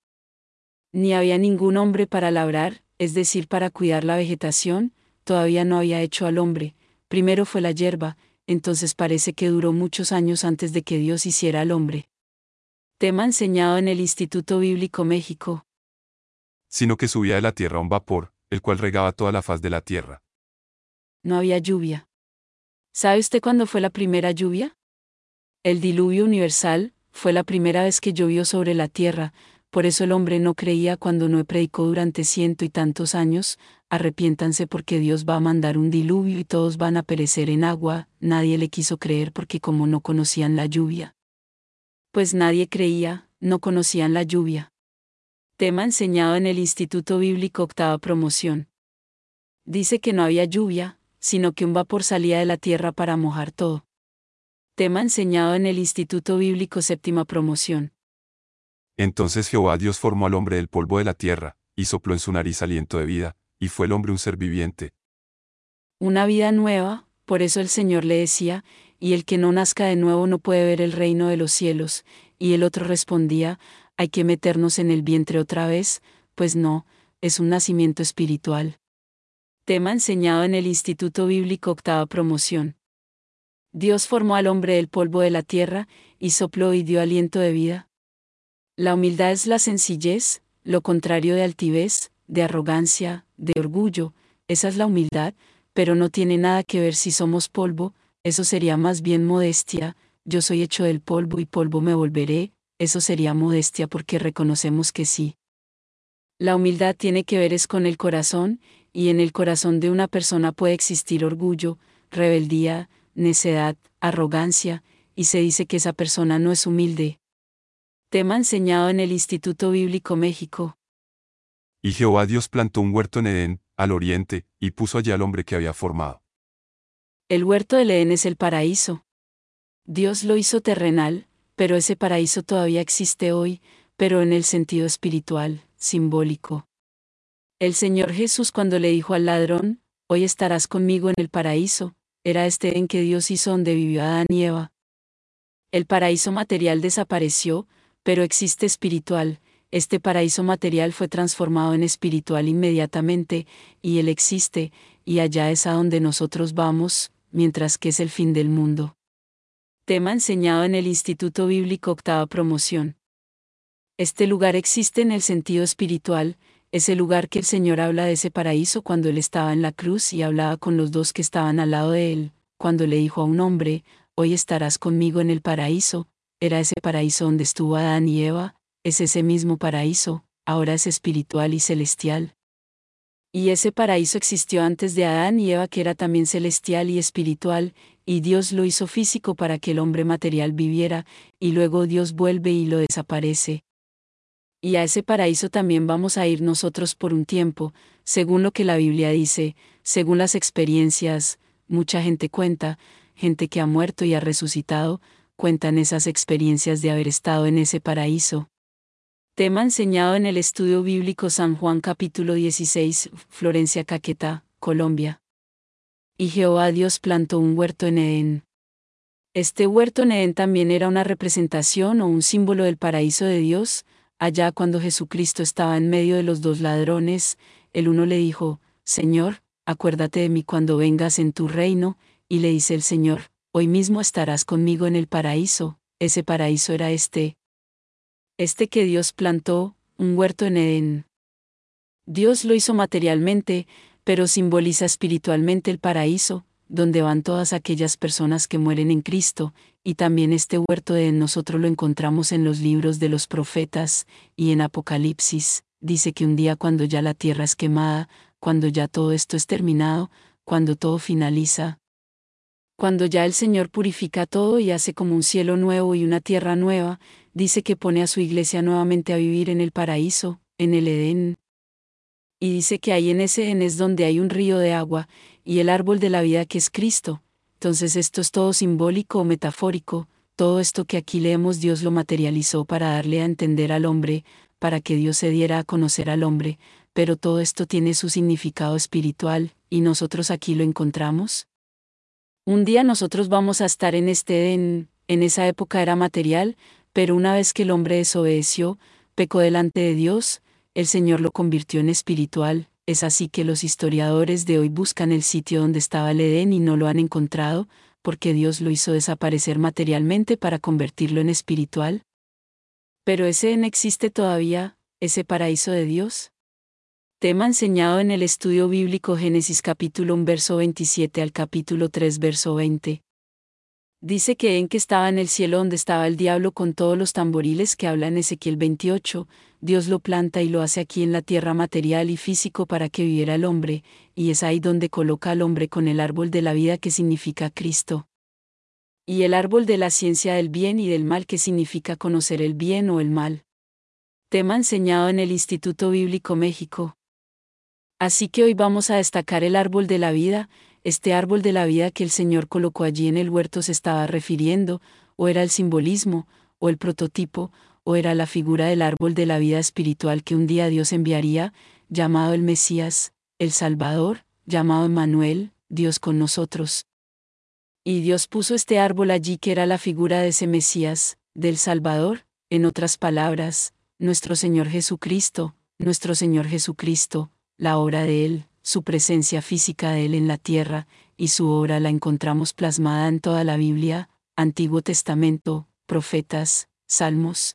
Ni había ningún hombre para labrar, es decir, para cuidar la vegetación, todavía no había hecho al hombre, primero fue la hierba, entonces parece que duró muchos años antes de que Dios hiciera al hombre. Tema enseñado en el Instituto Bíblico México. Sino que subía de la tierra un vapor, el cual regaba toda la faz de la tierra. No había lluvia. ¿Sabe usted cuándo fue la primera lluvia? El diluvio universal, fue la primera vez que llovió sobre la tierra, por eso el hombre no creía cuando Noé predicó durante ciento y tantos años, arrepiéntanse porque Dios va a mandar un diluvio y todos van a perecer en agua, nadie le quiso creer porque como no conocían la lluvia. Pues nadie creía, no conocían la lluvia. Tema enseñado en el Instituto Bíblico Octava Promoción. Dice que no había lluvia, sino que un vapor salía de la tierra para mojar todo. Tema enseñado en el Instituto Bíblico Séptima Promoción. Entonces Jehová Dios formó al hombre del polvo de la tierra, y sopló en su nariz aliento de vida, y fue el hombre un ser viviente. Una vida nueva, por eso el Señor le decía, y el que no nazca de nuevo no puede ver el reino de los cielos, y el otro respondía, hay que meternos en el vientre otra vez, pues no, es un nacimiento espiritual. Tema enseñado en el Instituto Bíblico Octava Promoción. Dios formó al hombre del polvo de la tierra, y sopló y dio aliento de vida. La humildad es la sencillez, lo contrario de altivez, de arrogancia, de orgullo, esa es la humildad, pero no tiene nada que ver si somos polvo, eso sería más bien modestia, yo soy hecho del polvo y polvo me volveré, eso sería modestia porque reconocemos que sí. La humildad tiene que ver es con el corazón, y en el corazón de una persona puede existir orgullo, rebeldía, necedad, arrogancia, y se dice que esa persona no es humilde. Tema enseñado en el Instituto Bíblico México. Y Jehová Dios plantó un huerto en Edén, al oriente, y puso allí al hombre que había formado. El huerto del Edén es el paraíso. Dios lo hizo terrenal, pero ese paraíso todavía existe hoy, pero en el sentido espiritual, simbólico. El Señor Jesús cuando le dijo al ladrón, hoy estarás conmigo en el paraíso, era este en que Dios hizo donde vivió Adán y Eva. El paraíso material desapareció, pero existe espiritual. Este paraíso material fue transformado en espiritual inmediatamente, y Él existe, y allá es a donde nosotros vamos, mientras que es el fin del mundo. Tema enseñado en el Instituto Bíblico Octava Promoción. Este lugar existe en el sentido espiritual, es el lugar que el Señor habla de ese paraíso cuando Él estaba en la cruz y hablaba con los dos que estaban al lado de Él, cuando le dijo a un hombre, hoy estarás conmigo en el paraíso, era ese paraíso donde estuvo Adán y Eva, es ese mismo paraíso, ahora es espiritual y celestial. Y ese paraíso existió antes de Adán y Eva que era también celestial y espiritual, y Dios lo hizo físico para que el hombre material viviera, y luego Dios vuelve y lo desaparece. Y a ese paraíso también vamos a ir nosotros por un tiempo, según lo que la Biblia dice, según las experiencias, mucha gente cuenta, gente que ha muerto y ha resucitado, cuentan esas experiencias de haber estado en ese paraíso. Tema enseñado en el Estudio Bíblico San Juan capítulo dieciséis, Florencia, Caquetá, Colombia. Y Jehová Dios plantó un huerto en Edén. Este huerto en Edén también era una representación o un símbolo del paraíso de Dios. Allá cuando Jesucristo estaba en medio de los dos ladrones, el uno le dijo, Señor, acuérdate de mí cuando vengas en tu reino, y le dice el Señor, hoy mismo estarás conmigo en el paraíso. Ese paraíso era este. Este que Dios plantó, un huerto en Edén. Dios lo hizo materialmente, pero simboliza espiritualmente el paraíso, donde van todas aquellas personas que mueren en Cristo, y también este huerto de Edén nosotros lo encontramos en los libros de los profetas, y en Apocalipsis, dice que un día cuando ya la tierra es quemada, cuando ya todo esto es terminado, cuando todo finaliza, cuando ya el Señor purifica todo y hace como un cielo nuevo y una tierra nueva, dice que pone a su iglesia nuevamente a vivir en el paraíso, en el Edén. Y dice que ahí en ese Edén es donde hay un río de agua, y el árbol de la vida que es Cristo. Entonces esto es todo simbólico o metafórico, todo esto que aquí leemos Dios lo materializó para darle a entender al hombre, para que Dios se diera a conocer al hombre, pero todo esto tiene su significado espiritual, y nosotros aquí lo encontramos. Un día nosotros vamos a estar en este Edén, en esa época era material, pero una vez que el hombre desobedeció, pecó delante de Dios, el Señor lo convirtió en espiritual. Es así que los historiadores de hoy buscan el sitio donde estaba el Edén y no lo han encontrado, porque Dios lo hizo desaparecer materialmente para convertirlo en espiritual. Pero ese Edén existe todavía, ese paraíso de Dios. Tema enseñado en el Estudio Bíblico Génesis capítulo uno verso veintisiete al capítulo tres verso veinte. Dice que en que estaba en el cielo donde estaba el diablo con todos los tamboriles que habla en Ezequiel veintiocho, Dios lo planta y lo hace aquí en la tierra material y físico para que viviera el hombre, y es ahí donde coloca al hombre con el árbol de la vida que significa Cristo. Y el árbol de la ciencia del bien y del mal que significa conocer el bien o el mal. Tema enseñado en el Instituto Bíblico México. Así que hoy vamos a destacar el árbol de la vida. Este árbol de la vida que el Señor colocó allí en el huerto se estaba refiriendo, o era el simbolismo, o el prototipo, o era la figura del árbol de la vida espiritual que un día Dios enviaría, llamado el Mesías, el Salvador, llamado Emmanuel, Dios con nosotros. Y Dios puso este árbol allí que era la figura de ese Mesías, del Salvador, en otras palabras, nuestro Señor Jesucristo, nuestro Señor Jesucristo, la obra de Él, su presencia física de Él en la tierra, y su obra la encontramos plasmada en toda la Biblia, Antiguo Testamento, profetas, salmos.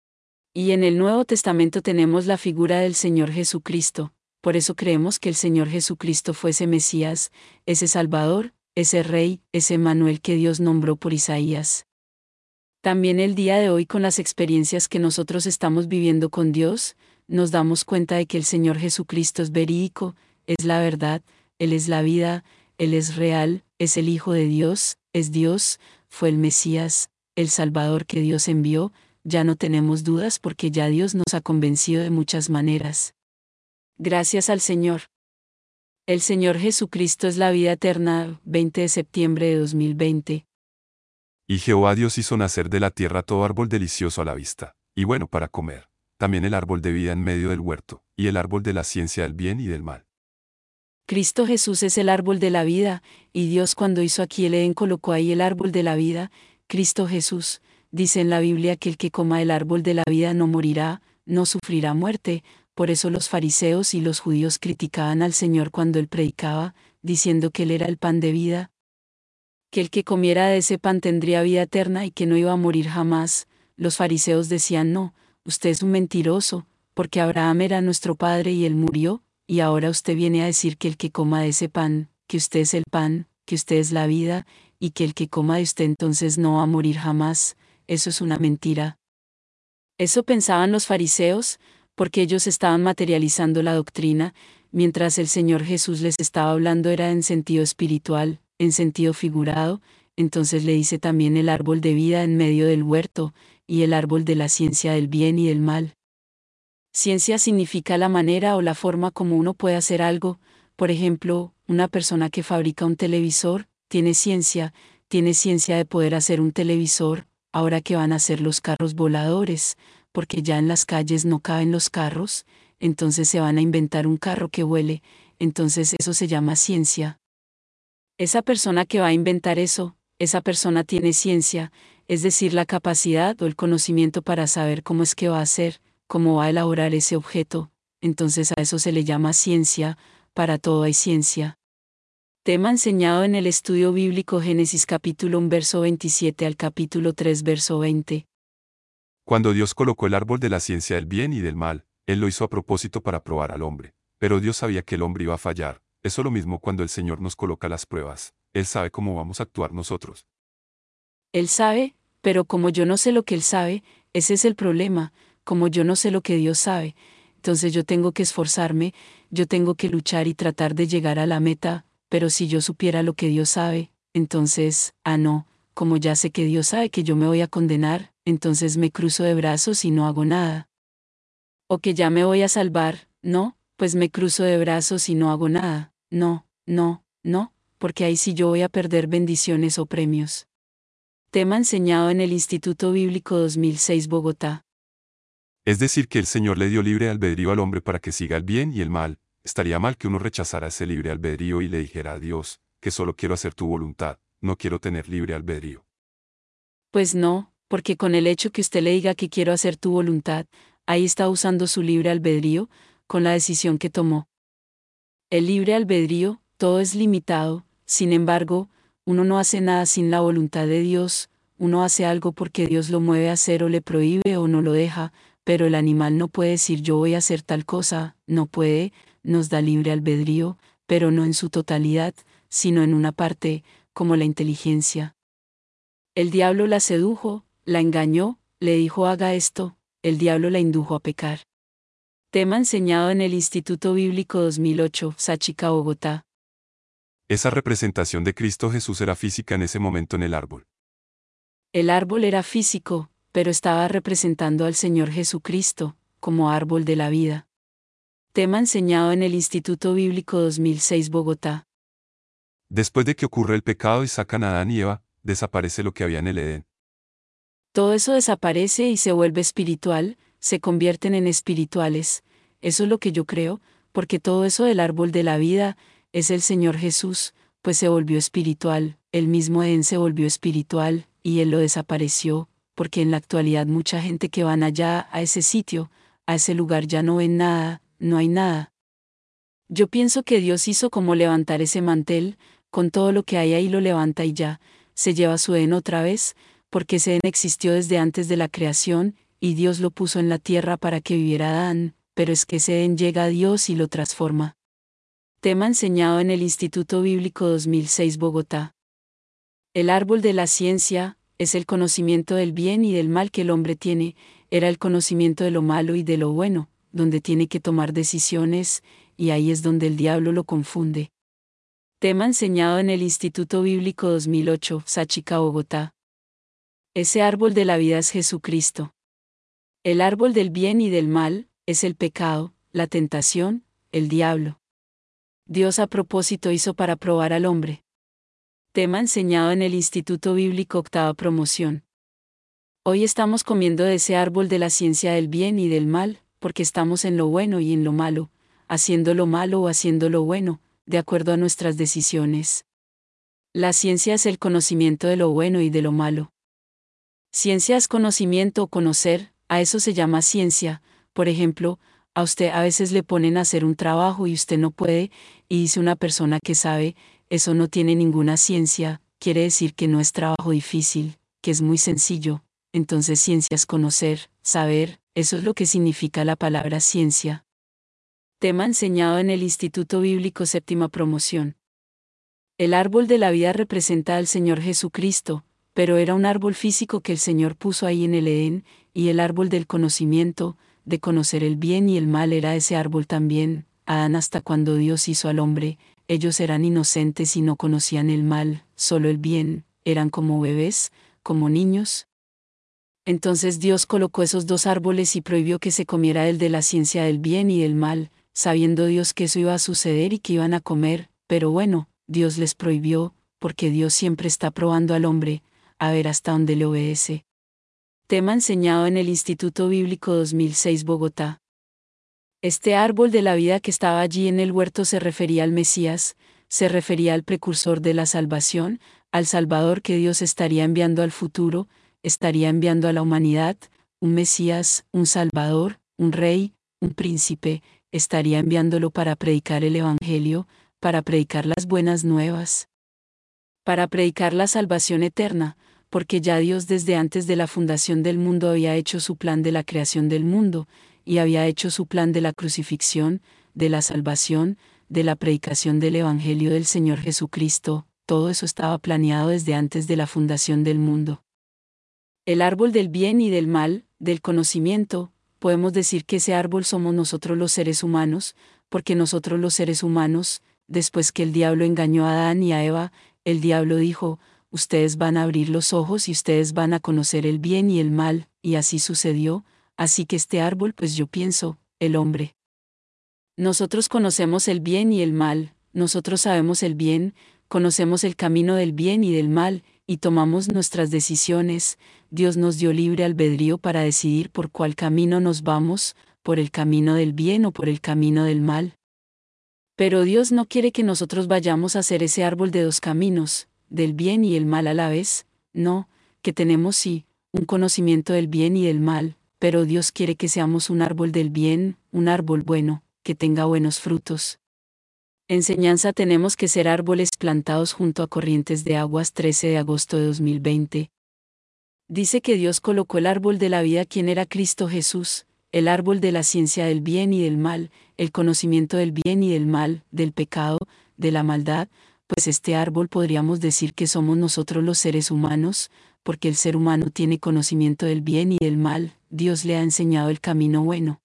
Y en el Nuevo Testamento tenemos la figura del Señor Jesucristo, por eso creemos que el Señor Jesucristo fue ese Mesías, ese Salvador, ese Rey, ese Emmanuel que Dios nombró por Isaías. También el día de hoy, con las experiencias que nosotros estamos viviendo con Dios, nos damos cuenta de que el Señor Jesucristo es verídico, es la verdad, Él es la vida, Él es real, es el Hijo de Dios, es Dios, fue el Mesías, el Salvador que Dios envió. Ya no tenemos dudas porque ya Dios nos ha convencido de muchas maneras. Gracias al Señor. El Señor Jesucristo es la vida eterna. veinte de septiembre de dos mil veinte. Y Jehová Dios hizo nacer de la tierra todo árbol delicioso a la vista, y bueno para comer, también el árbol de vida en medio del huerto, y el árbol de la ciencia del bien y del mal. Cristo Jesús es el árbol de la vida, y Dios, cuando hizo aquí el Edén, colocó ahí el árbol de la vida. Cristo Jesús, dice en la Biblia que el que coma el árbol de la vida no morirá, no sufrirá muerte. Por eso los fariseos y los judíos criticaban al Señor cuando Él predicaba, diciendo que Él era el pan de vida, que el que comiera de ese pan tendría vida eterna y que no iba a morir jamás. Los fariseos decían: no, usted es un mentiroso, porque Abraham era nuestro padre y él murió, y ahora usted viene a decir que el que coma de ese pan, que usted es el pan, que usted es la vida, y que el que coma de usted entonces no va a morir jamás. Eso es una mentira. Eso pensaban los fariseos, porque ellos estaban materializando la doctrina, mientras el Señor Jesús les estaba hablando era en sentido espiritual, en sentido figurado. Entonces le dice también el árbol de vida en medio del huerto, y el árbol de la ciencia del bien y del mal. Ciencia significa la manera o la forma como uno puede hacer algo. Por ejemplo, una persona que fabrica un televisor, tiene ciencia, tiene ciencia de poder hacer un televisor. Ahora que van a hacer los carros voladores, porque ya en las calles no caben los carros, entonces se van a inventar un carro que vuele, entonces eso se llama ciencia. Esa persona que va a inventar eso, esa persona tiene ciencia, es decir, la capacidad o el conocimiento para saber cómo es que va a hacer, cómo va a elaborar ese objeto, entonces a eso se le llama ciencia. Para todo hay ciencia. Tema enseñado en el estudio bíblico Génesis capítulo uno verso veintisiete al capítulo tres verso veinte. Cuando Dios colocó el árbol de la ciencia del bien y del mal, Él lo hizo a propósito para probar al hombre. Pero Dios sabía que el hombre iba a fallar. Eso es lo mismo cuando el Señor nos coloca las pruebas. Él sabe cómo vamos a actuar nosotros. Él sabe, pero como yo no sé lo que Él sabe, ese es el problema. Como yo no sé lo que Dios sabe, entonces yo tengo que esforzarme, yo tengo que luchar y tratar de llegar a la meta. Pero si yo supiera lo que Dios sabe, entonces, ah no, como ya sé que Dios sabe que yo me voy a condenar, entonces me cruzo de brazos y no hago nada. O que ya me voy a salvar, no, pues me cruzo de brazos y no hago nada. No, no, no, porque ahí sí yo voy a perder bendiciones o premios. Tema enseñado en el Instituto Bíblico dos mil seis Bogotá. Es decir, que el Señor le dio libre albedrío al hombre para que siga el bien y el mal. Estaría mal que uno rechazara ese libre albedrío y le dijera a Dios, que solo quiero hacer tu voluntad, no quiero tener libre albedrío. Pues no, porque con el hecho que usted le diga que quiero hacer tu voluntad, ahí está usando su libre albedrío, con la decisión que tomó. El libre albedrío, todo es limitado, sin embargo, uno no hace nada sin la voluntad de Dios, uno hace algo porque Dios lo mueve a hacer o le prohíbe o no lo deja, pero el animal no puede decir yo voy a hacer tal cosa, no puede, nos da libre albedrío, pero no en su totalidad, sino en una parte, como la inteligencia. El diablo la sedujo, la engañó, le dijo haga esto, el diablo la indujo a pecar. Tema enseñado en el Instituto Bíblico dos mil ocho, Sáchica, Bogotá. Esa representación de Cristo Jesús era física en ese momento en el árbol. El árbol era físico, pero estaba representando al Señor Jesucristo, como árbol de la vida. Tema enseñado en el Instituto Bíblico dos mil seis, Bogotá. Después de que ocurre el pecado y sacan a Adán y Eva, desaparece lo que había en el Edén. Todo eso desaparece y se vuelve espiritual, se convierten en espirituales. Eso es lo que yo creo, porque todo eso del árbol de la vida es el Señor Jesús, pues se volvió espiritual, el mismo Edén se volvió espiritual, y Él lo desapareció, porque en la actualidad mucha gente que van allá a ese sitio, a ese lugar ya no ven nada, no hay nada. Yo pienso que Dios hizo como levantar ese mantel, con todo lo que hay ahí lo levanta y ya, se lleva su Edén otra vez, porque ese Edén existió desde antes de la creación, y Dios lo puso en la tierra para que viviera Adán, pero es que ese Edén llega a Dios y lo transforma. Tema enseñado en el Instituto Bíblico dos mil seis, Bogotá. El árbol de la ciencia, es el conocimiento del bien y del mal que el hombre tiene, era el conocimiento de lo malo y de lo bueno, donde tiene que tomar decisiones, y ahí es donde el diablo lo confunde. Tema enseñado en el Instituto Bíblico dos mil ocho, Sáchica, Bogotá. Ese árbol de la vida es Jesucristo. El árbol del bien y del mal es el pecado, la tentación, el diablo. Dios a propósito hizo para probar al hombre. Tema enseñado en el Instituto Bíblico Octava Promoción. Hoy estamos comiendo de ese árbol de la ciencia del bien y del mal, porque estamos en lo bueno y en lo malo, haciendo lo malo o haciendo lo bueno, de acuerdo a nuestras decisiones. La ciencia es el conocimiento de lo bueno y de lo malo. Ciencia es conocimiento o conocer, a eso se llama ciencia. Por ejemplo, a usted a veces le ponen a hacer un trabajo y usted no puede, y dice una persona que sabe, eso no tiene ninguna ciencia, quiere decir que no es trabajo difícil, que es muy sencillo. Entonces ciencia es conocer, saber, eso es lo que significa la palabra ciencia. Tema enseñado en el Instituto Bíblico Séptima Promoción. El árbol de la vida representa al Señor Jesucristo, pero era un árbol físico que el Señor puso ahí en el Edén, y el árbol del conocimiento, de conocer el bien y el mal era ese árbol también. Adán, hasta cuando Dios hizo al hombre, ellos eran inocentes y no conocían el mal, solo el bien, eran como bebés, como niños. Entonces Dios colocó esos dos árboles y prohibió que se comiera el de la ciencia del bien y del mal, sabiendo Dios que eso iba a suceder y que iban a comer, pero bueno, Dios les prohibió, porque Dios siempre está probando al hombre, a ver hasta dónde le obedece. Tema enseñado en el Instituto Bíblico dos mil seis, Bogotá. Este árbol de la vida que estaba allí en el huerto se refería al Mesías, se refería al precursor de la salvación, al Salvador que Dios estaría enviando al futuro, estaría enviando a la humanidad, un Mesías, un Salvador, un Rey, un Príncipe, estaría enviándolo para predicar el Evangelio, para predicar las buenas nuevas, para predicar la salvación eterna, porque ya Dios desde antes de la fundación del mundo había hecho su plan de la creación del mundo, y había hecho su plan de la crucifixión, de la salvación, de la predicación del Evangelio del Señor Jesucristo, todo eso estaba planeado desde antes de la fundación del mundo. El árbol del bien y del mal, del conocimiento, podemos decir que ese árbol somos nosotros los seres humanos, porque nosotros los seres humanos, después que el diablo engañó a Adán y a Eva, el diablo dijo, ustedes van a abrir los ojos y ustedes van a conocer el bien y el mal, y así sucedió, así que este árbol, pues yo pienso, el hombre. Nosotros conocemos el bien y el mal, nosotros sabemos el bien, conocemos el camino del bien y del mal, y tomamos nuestras decisiones. Dios nos dio libre albedrío para decidir por cuál camino nos vamos, por el camino del bien o por el camino del mal. Pero Dios no quiere que nosotros vayamos a hacer ese árbol de dos caminos, del bien y el mal a la vez, no, que tenemos sí, un conocimiento del bien y del mal, pero Dios quiere que seamos un árbol del bien, un árbol bueno, que tenga buenos frutos. Enseñanza: tenemos que ser árboles plantados junto a corrientes de aguas. Trece de agosto de dos mil veinte. Dice que Dios colocó el árbol de la vida, quien era Cristo Jesús, el árbol de la ciencia del bien y del mal, el conocimiento del bien y del mal, del pecado, de la maldad, pues este árbol podríamos decir que somos nosotros los seres humanos, porque el ser humano tiene conocimiento del bien y del mal, Dios le ha enseñado el camino bueno.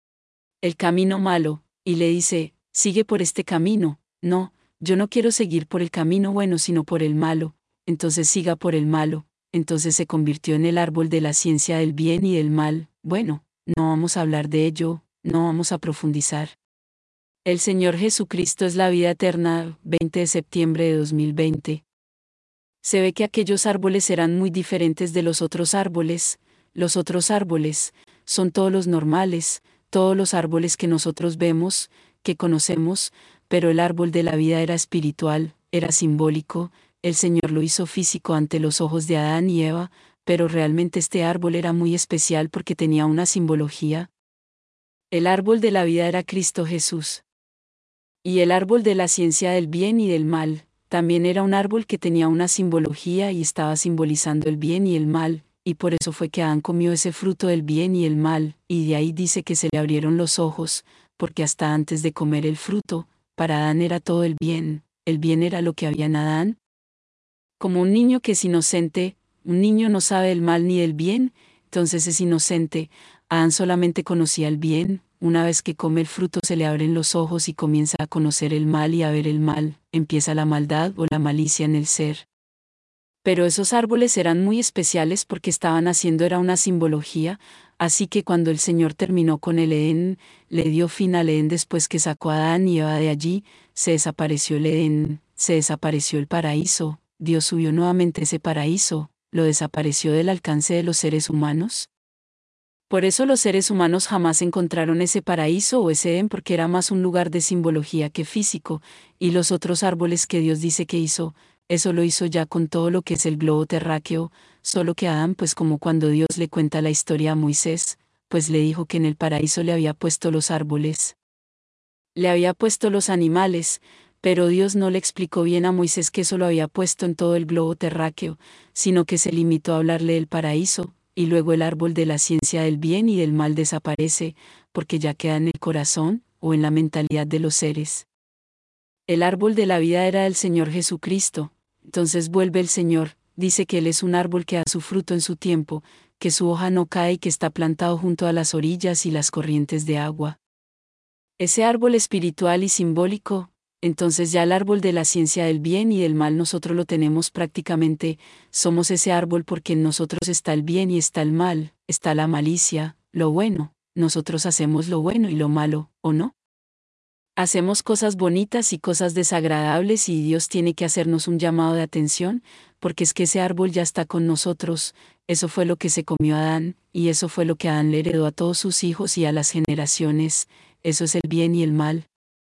El camino malo, y le dice, sigue por este camino. No, yo no quiero seguir por el camino bueno sino por el malo, entonces siga por el malo. Entonces se convirtió en el árbol de la ciencia del bien y del mal. Bueno, no vamos a hablar de ello, no vamos a profundizar. El Señor Jesucristo es la vida eterna. veinte de septiembre de dos mil veinte. Se ve que aquellos árboles eran muy diferentes de los otros árboles. Los otros árboles son todos los normales, todos los árboles que nosotros vemos, que conocemos, pero el árbol de la vida era espiritual, era simbólico. El Señor lo hizo físico ante los ojos de Adán y Eva, pero realmente este árbol era muy especial porque tenía una simbología. El árbol de la vida era Cristo Jesús. Y el árbol de la ciencia del bien y del mal, también era un árbol que tenía una simbología y estaba simbolizando el bien y el mal, y por eso fue que Adán comió ese fruto del bien y el mal, y de ahí dice que se le abrieron los ojos, porque hasta antes de comer el fruto, para Adán era todo el bien, el bien era lo que había en Adán. Como un niño que es inocente, Un niño no sabe el mal ni del bien, entonces es inocente. Adán solamente conocía el bien. Una vez que come el fruto se le abren los ojos y comienza a conocer el mal y a ver el mal, empieza la maldad o la malicia en el ser. Pero esos árboles eran muy especiales porque estaban haciendo era una simbología, así que cuando el Señor terminó con el Edén, le dio fin al Edén después que sacó a Adán y Eva de allí, se desapareció el Edén, se desapareció el paraíso, Dios subió nuevamente ese paraíso, lo desapareció del alcance de los seres humanos. Por eso los seres humanos jamás encontraron ese paraíso o ese Edén porque era más un lugar de simbología que físico, y los otros árboles que Dios dice que hizo, eso lo hizo ya con todo lo que es el globo terráqueo, solo que Adán, pues como cuando Dios le cuenta la historia a Moisés, pues le dijo que en el paraíso le había puesto los árboles. Le había puesto los animales, pero Dios no le explicó bien a Moisés que eso lo había puesto en todo el globo terráqueo, sino que se limitó a hablarle del paraíso, y luego el árbol de la ciencia del bien y del mal desaparece, porque ya queda en el corazón, o en la mentalidad de los seres. El árbol de la vida era el Señor Jesucristo. Entonces vuelve el Señor, dice que Él es un árbol que da su fruto en su tiempo, que su hoja no cae y que está plantado junto a las orillas y las corrientes de agua. Ese árbol espiritual y simbólico, entonces ya el árbol de la ciencia del bien y del mal nosotros lo tenemos prácticamente, somos ese árbol porque en nosotros está el bien y está el mal, está la malicia, lo bueno, nosotros hacemos lo bueno y lo malo, ¿o no? Hacemos cosas bonitas y cosas desagradables y Dios tiene que hacernos un llamado de atención, porque es que ese árbol ya está con nosotros, eso fue lo que se comió Adán, y eso fue lo que Adán le heredó a todos sus hijos y a las generaciones, eso es el bien y el mal.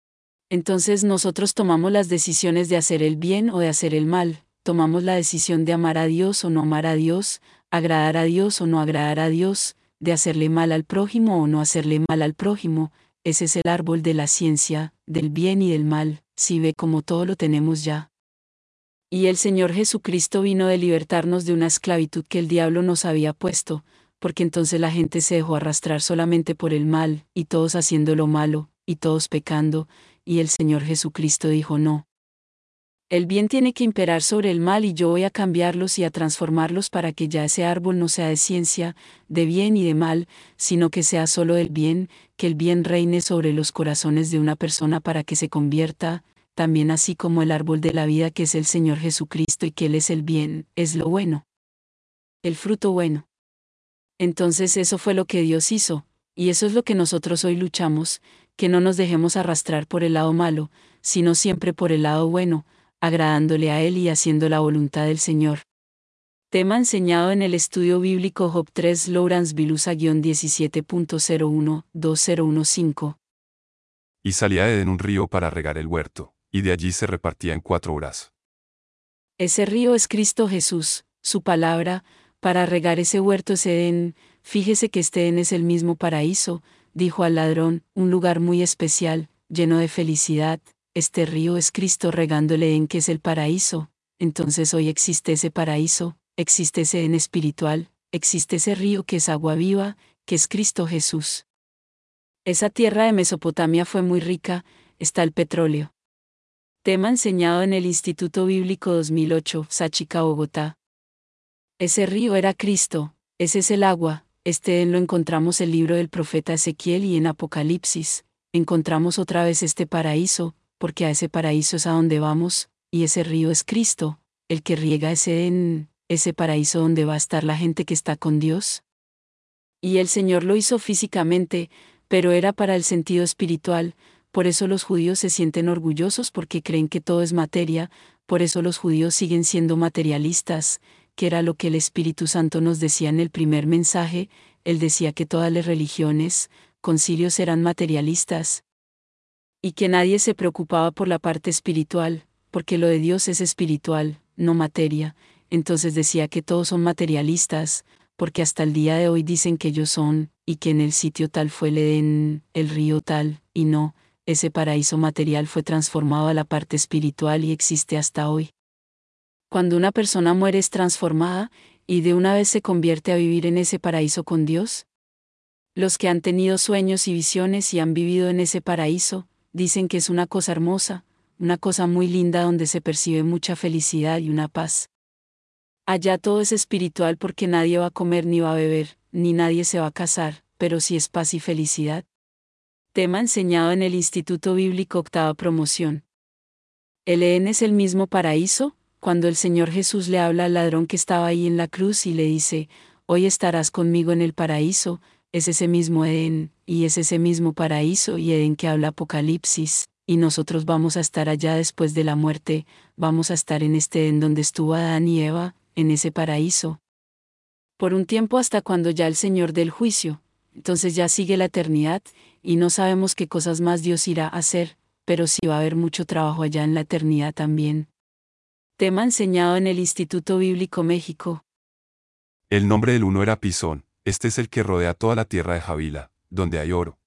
Entonces nosotros tomamos las decisiones de hacer el bien o de hacer el mal, tomamos la decisión de amar a Dios o no amar a Dios, agradar a Dios o no agradar a Dios, de hacerle mal al prójimo o no hacerle mal al prójimo. Ese es el árbol de la ciencia, del bien y del mal, si ve como todo lo tenemos ya. Y el Señor Jesucristo vino de libertarnos de una esclavitud que el diablo nos había puesto, porque entonces la gente se dejó arrastrar solamente por el mal, y todos haciendo lo malo, y todos pecando, y el Señor Jesucristo dijo no. El bien tiene que imperar sobre el mal y yo voy a cambiarlos y a transformarlos para que ya ese árbol no sea de ciencia, de bien y de mal, sino que sea solo del bien, que el bien reine sobre los corazones de una persona para que se convierta, también así como el árbol de la vida que es el Señor Jesucristo y que Él es el bien, es lo bueno. El fruto bueno. Entonces eso fue lo que Dios hizo, y eso es lo que nosotros hoy luchamos, que no nos dejemos arrastrar por el lado malo, sino siempre por el lado bueno, agradándole a Él y haciendo la voluntad del Señor. Tema enseñado en el estudio bíblico Job tres Lawrence Bilusa diecisiete punto cero uno dos cero uno cinco. Y salía de Edén un río para regar el huerto, y de allí se repartía en cuatro horas. Ese río es Cristo Jesús, su palabra, para regar ese huerto es Edén. Fíjese que este Edén es el mismo paraíso, dijo al ladrón, un lugar muy especial, lleno de felicidad. Este río es Cristo regando el Edén que es el paraíso. Entonces hoy existe ese paraíso, existe ese Edén espiritual, existe ese río que es agua viva, que es Cristo Jesús. Esa tierra de Mesopotamia fue muy rica, está el petróleo. Tema enseñado en el Instituto Bíblico dos mil ocho, Sáchica, Bogotá. Ese río era Cristo, ese es el agua, este en lo encontramos el libro del profeta Ezequiel y en Apocalipsis, encontramos otra vez este paraíso, porque a ese paraíso es a donde vamos, y ese río es Cristo, el que riega ese en ese paraíso donde va a estar la gente que está con Dios. Y el Señor lo hizo físicamente, pero era para el sentido espiritual, por eso los judíos se sienten orgullosos porque creen que todo es materia, por eso los judíos siguen siendo materialistas, que era lo que el Espíritu Santo nos decía en el primer mensaje, él decía que todas las religiones, concilios eran materialistas, y que nadie se preocupaba por la parte espiritual, porque lo de Dios es espiritual, no materia, entonces decía que todos son materialistas, porque hasta el día de hoy dicen que ellos son, y que en el sitio tal fue el Edén, el río tal, y no, ese paraíso material fue transformado a la parte espiritual y existe hasta hoy. Cuando una persona muere es transformada, y de una vez se convierte a vivir en ese paraíso con Dios. Los que han tenido sueños y visiones y han vivido en ese paraíso, dicen que es una cosa hermosa, una cosa muy linda donde se percibe mucha felicidad y una paz. Allá todo es espiritual porque nadie va a comer ni va a beber, ni nadie se va a casar, pero sí es paz y felicidad. Tema enseñado en el Instituto Bíblico Octava Promoción. ¿El Edén es el mismo paraíso? Cuando el Señor Jesús le habla al ladrón que estaba ahí en la cruz y le dice, hoy estarás conmigo en el paraíso, es ese mismo Edén, y es ese mismo paraíso y Edén que habla Apocalipsis, y nosotros vamos a estar allá después de la muerte, vamos a estar en este Edén donde estuvo Adán y Eva, en ese paraíso. Por un tiempo hasta cuando ya el Señor dé el juicio, entonces ya sigue la eternidad, y no sabemos qué cosas más Dios irá a hacer, pero sí va a haber mucho trabajo allá en la eternidad también. Tema enseñado en el Instituto Bíblico México. El nombre del uno era Pisón, este es el que rodea toda la tierra de Javila, donde hay oro.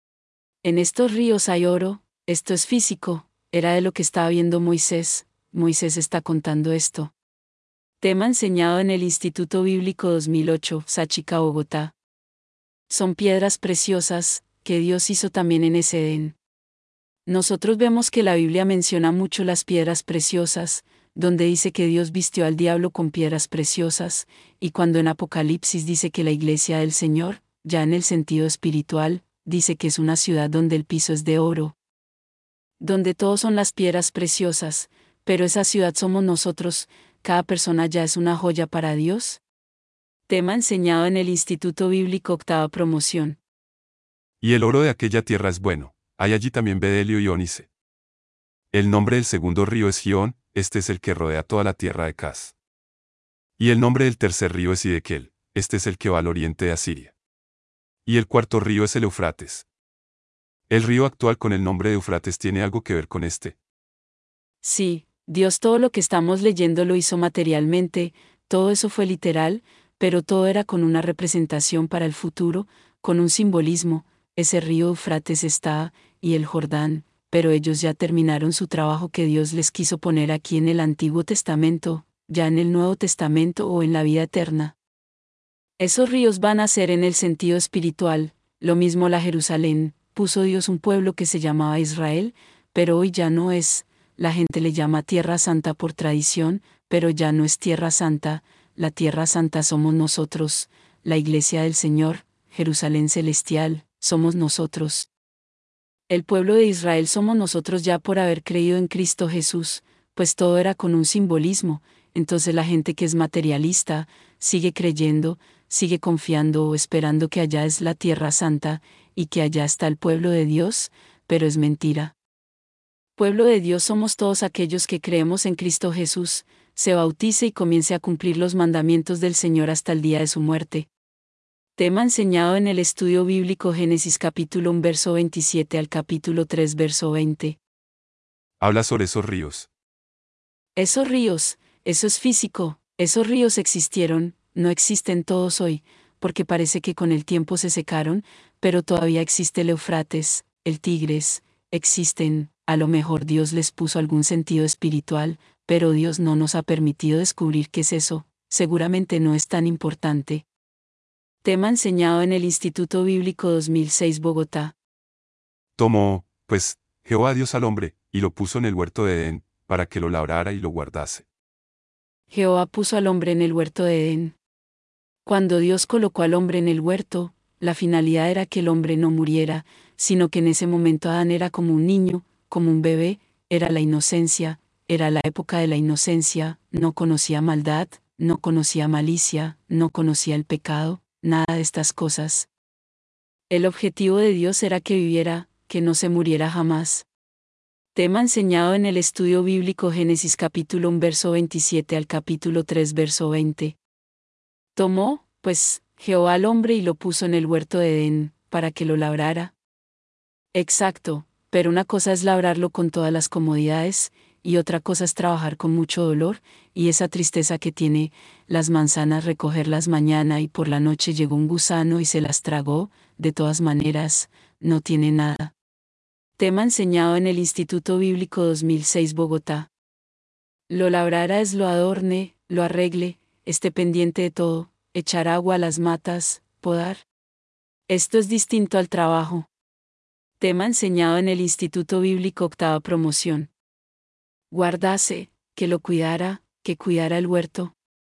En estos ríos hay oro, esto es físico, era de lo que estaba viendo Moisés, Moisés está contando esto. Tema enseñado en el Instituto Bíblico dos mil ocho, Sáchica, Bogotá. Son piedras preciosas, que Dios hizo también en ese Edén. Nosotros vemos que la Biblia menciona mucho las piedras preciosas, donde dice que Dios vistió al diablo con piedras preciosas, y cuando en Apocalipsis dice que la iglesia del Señor, ya en el sentido espiritual, dice que es una ciudad donde el piso es de oro, donde todos son las piedras preciosas, pero esa ciudad somos nosotros, cada persona ya es una joya para Dios. Tema enseñado en el Instituto Bíblico Octava Promoción. Y el oro de aquella tierra es bueno, hay allí también bedelio y ónice. El nombre del segundo río es Gión, este es el que rodea toda la tierra de Caz. Y el nombre del tercer río es Hidekel, este es el que va al oriente de Asiria. Y el cuarto río es el Eufrates. ¿El río actual con el nombre de Eufrates tiene algo que ver con este? Sí, Dios todo lo que estamos leyendo lo hizo materialmente, todo eso fue literal, pero todo era con una representación para el futuro, con un simbolismo, ese río Eufrates está, y el Jordán, pero ellos ya terminaron su trabajo que Dios les quiso poner aquí en el Antiguo Testamento, ya en el Nuevo Testamento o en la vida eterna. Esos ríos van a ser en el sentido espiritual, lo mismo la Jerusalén, puso Dios un pueblo que se llamaba Israel, pero hoy ya no es, la gente le llama Tierra Santa por tradición, pero ya no es Tierra Santa, la Tierra Santa somos nosotros, la Iglesia del Señor, Jerusalén Celestial, somos nosotros. El pueblo de Israel somos nosotros ya por haber creído en Cristo Jesús, pues todo era con un simbolismo, entonces la gente que es materialista, sigue creyendo, sigue confiando o esperando que allá es la Tierra Santa, y que allá está el pueblo de Dios, pero es mentira. Pueblo de Dios somos todos aquellos que creemos en Cristo Jesús, se bautice y comience a cumplir los mandamientos del Señor hasta el día de su muerte. Tema enseñado en el estudio bíblico Génesis capítulo uno verso veintisiete al capítulo tres verso veinte. Habla sobre esos ríos. Esos ríos, eso es físico, esos ríos existieron, no existen todos hoy, porque parece que con el tiempo se secaron, pero todavía existe el Eufrates, el Tigres, existen, a lo mejor Dios les puso algún sentido espiritual, pero Dios no nos ha permitido descubrir qué es eso, seguramente no es tan importante. Tema enseñado en el Instituto Bíblico dos mil seis Bogotá. Tomó, pues, Jehová Dios al hombre, y lo puso en el huerto de Edén, para que lo labrara y lo guardase. Jehová puso al hombre en el huerto de Edén. Cuando Dios colocó al hombre en el huerto, la finalidad era que el hombre no muriera, sino que en ese momento Adán era como un niño, como un bebé, era la inocencia, era la época de la inocencia, no conocía maldad, no conocía malicia, no conocía el pecado, nada de estas cosas. El objetivo de Dios era que viviera, que no se muriera jamás. Tema enseñado en el estudio bíblico Génesis capítulo uno verso veintisiete al capítulo tres verso veinte. Tomó, pues, Jehová al hombre y lo puso en el huerto de Edén, para que lo labrara. Exacto, pero una cosa es labrarlo con todas las comodidades, y otra cosa es trabajar con mucho dolor, y esa tristeza que tiene las manzanas recogerlas mañana y por la noche llegó un gusano y se las tragó, de todas maneras, no tiene nada. Tema enseñado en el Instituto Bíblico dos mil seis Bogotá. Lo labrara es lo adorne, lo arregle, esté pendiente de todo, echar agua a las matas, podar. Esto es distinto al trabajo. Tema enseñado en el Instituto Bíblico Octava Promoción. Guardase, que lo cuidara, que cuidara el huerto.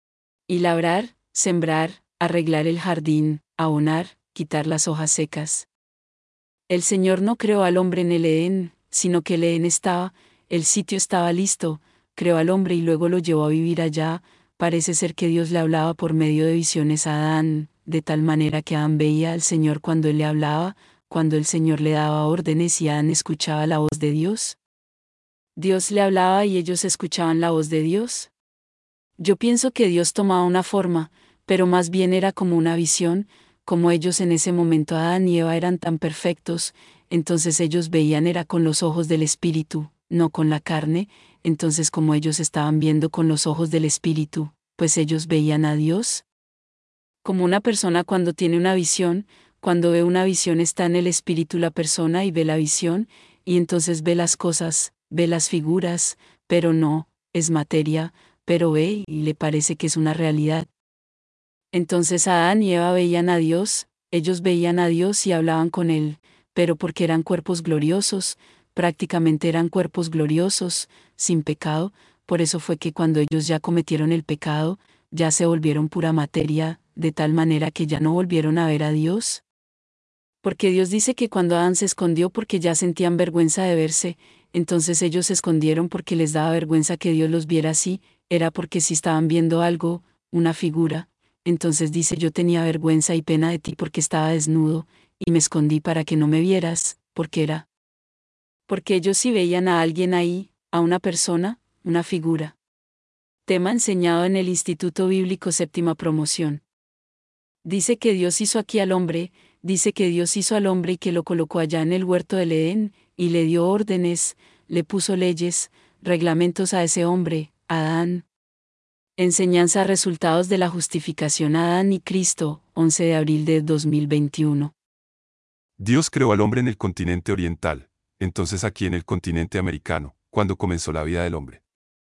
Y labrar, sembrar, arreglar el jardín, abonar, quitar las hojas secas. El Señor no creó al hombre en el Edén, sino que el Edén estaba, el sitio estaba listo, creó al hombre y luego lo llevó a vivir allá. Parece ser que Dios le hablaba por medio de visiones a Adán, de tal manera que Adán veía al Señor cuando él le hablaba, cuando el Señor le daba órdenes y Adán escuchaba la voz de Dios. Dios le hablaba y ellos escuchaban la voz de Dios. Yo pienso que Dios tomaba una forma, pero más bien era como una visión, como ellos en ese momento Adán y Eva eran tan perfectos, entonces ellos veían era con los ojos del Espíritu, no con la carne, entonces como ellos estaban viendo con los ojos del Espíritu, pues ellos veían a Dios. Como una persona cuando tiene una visión, cuando ve una visión está en el Espíritu la persona y ve la visión, y entonces ve las cosas, ve las figuras, pero no, es materia, pero ve y le parece que es una realidad. Entonces Adán y Eva veían a Dios, ellos veían a Dios y hablaban con Él, pero porque eran cuerpos gloriosos, prácticamente eran cuerpos gloriosos, sin pecado, por eso fue que cuando ellos ya cometieron el pecado, ya se volvieron pura materia, de tal manera que ya no volvieron a ver a Dios. Porque Dios dice que cuando Adán se escondió porque ya sentían vergüenza de verse, entonces ellos se escondieron porque les daba vergüenza que Dios los viera así, era porque si estaban viendo algo, una figura, entonces dice yo tenía vergüenza y pena de ti porque estaba desnudo, y me escondí para que no me vieras, porque era. Porque ellos sí veían a alguien ahí, a una persona, una figura. Tema enseñado en el Instituto Bíblico Séptima Promoción. Dice que Dios hizo aquí al hombre, dice que Dios hizo al hombre y que lo colocó allá en el huerto del Edén, y le dio órdenes, le puso leyes, reglamentos a ese hombre, Adán. Enseñanza Resultados de la Justificación Adán y Cristo, once de abril de dos mil veintiuno. Dios creó al hombre en el continente oriental, entonces aquí en el continente americano, cuando comenzó la vida del hombre.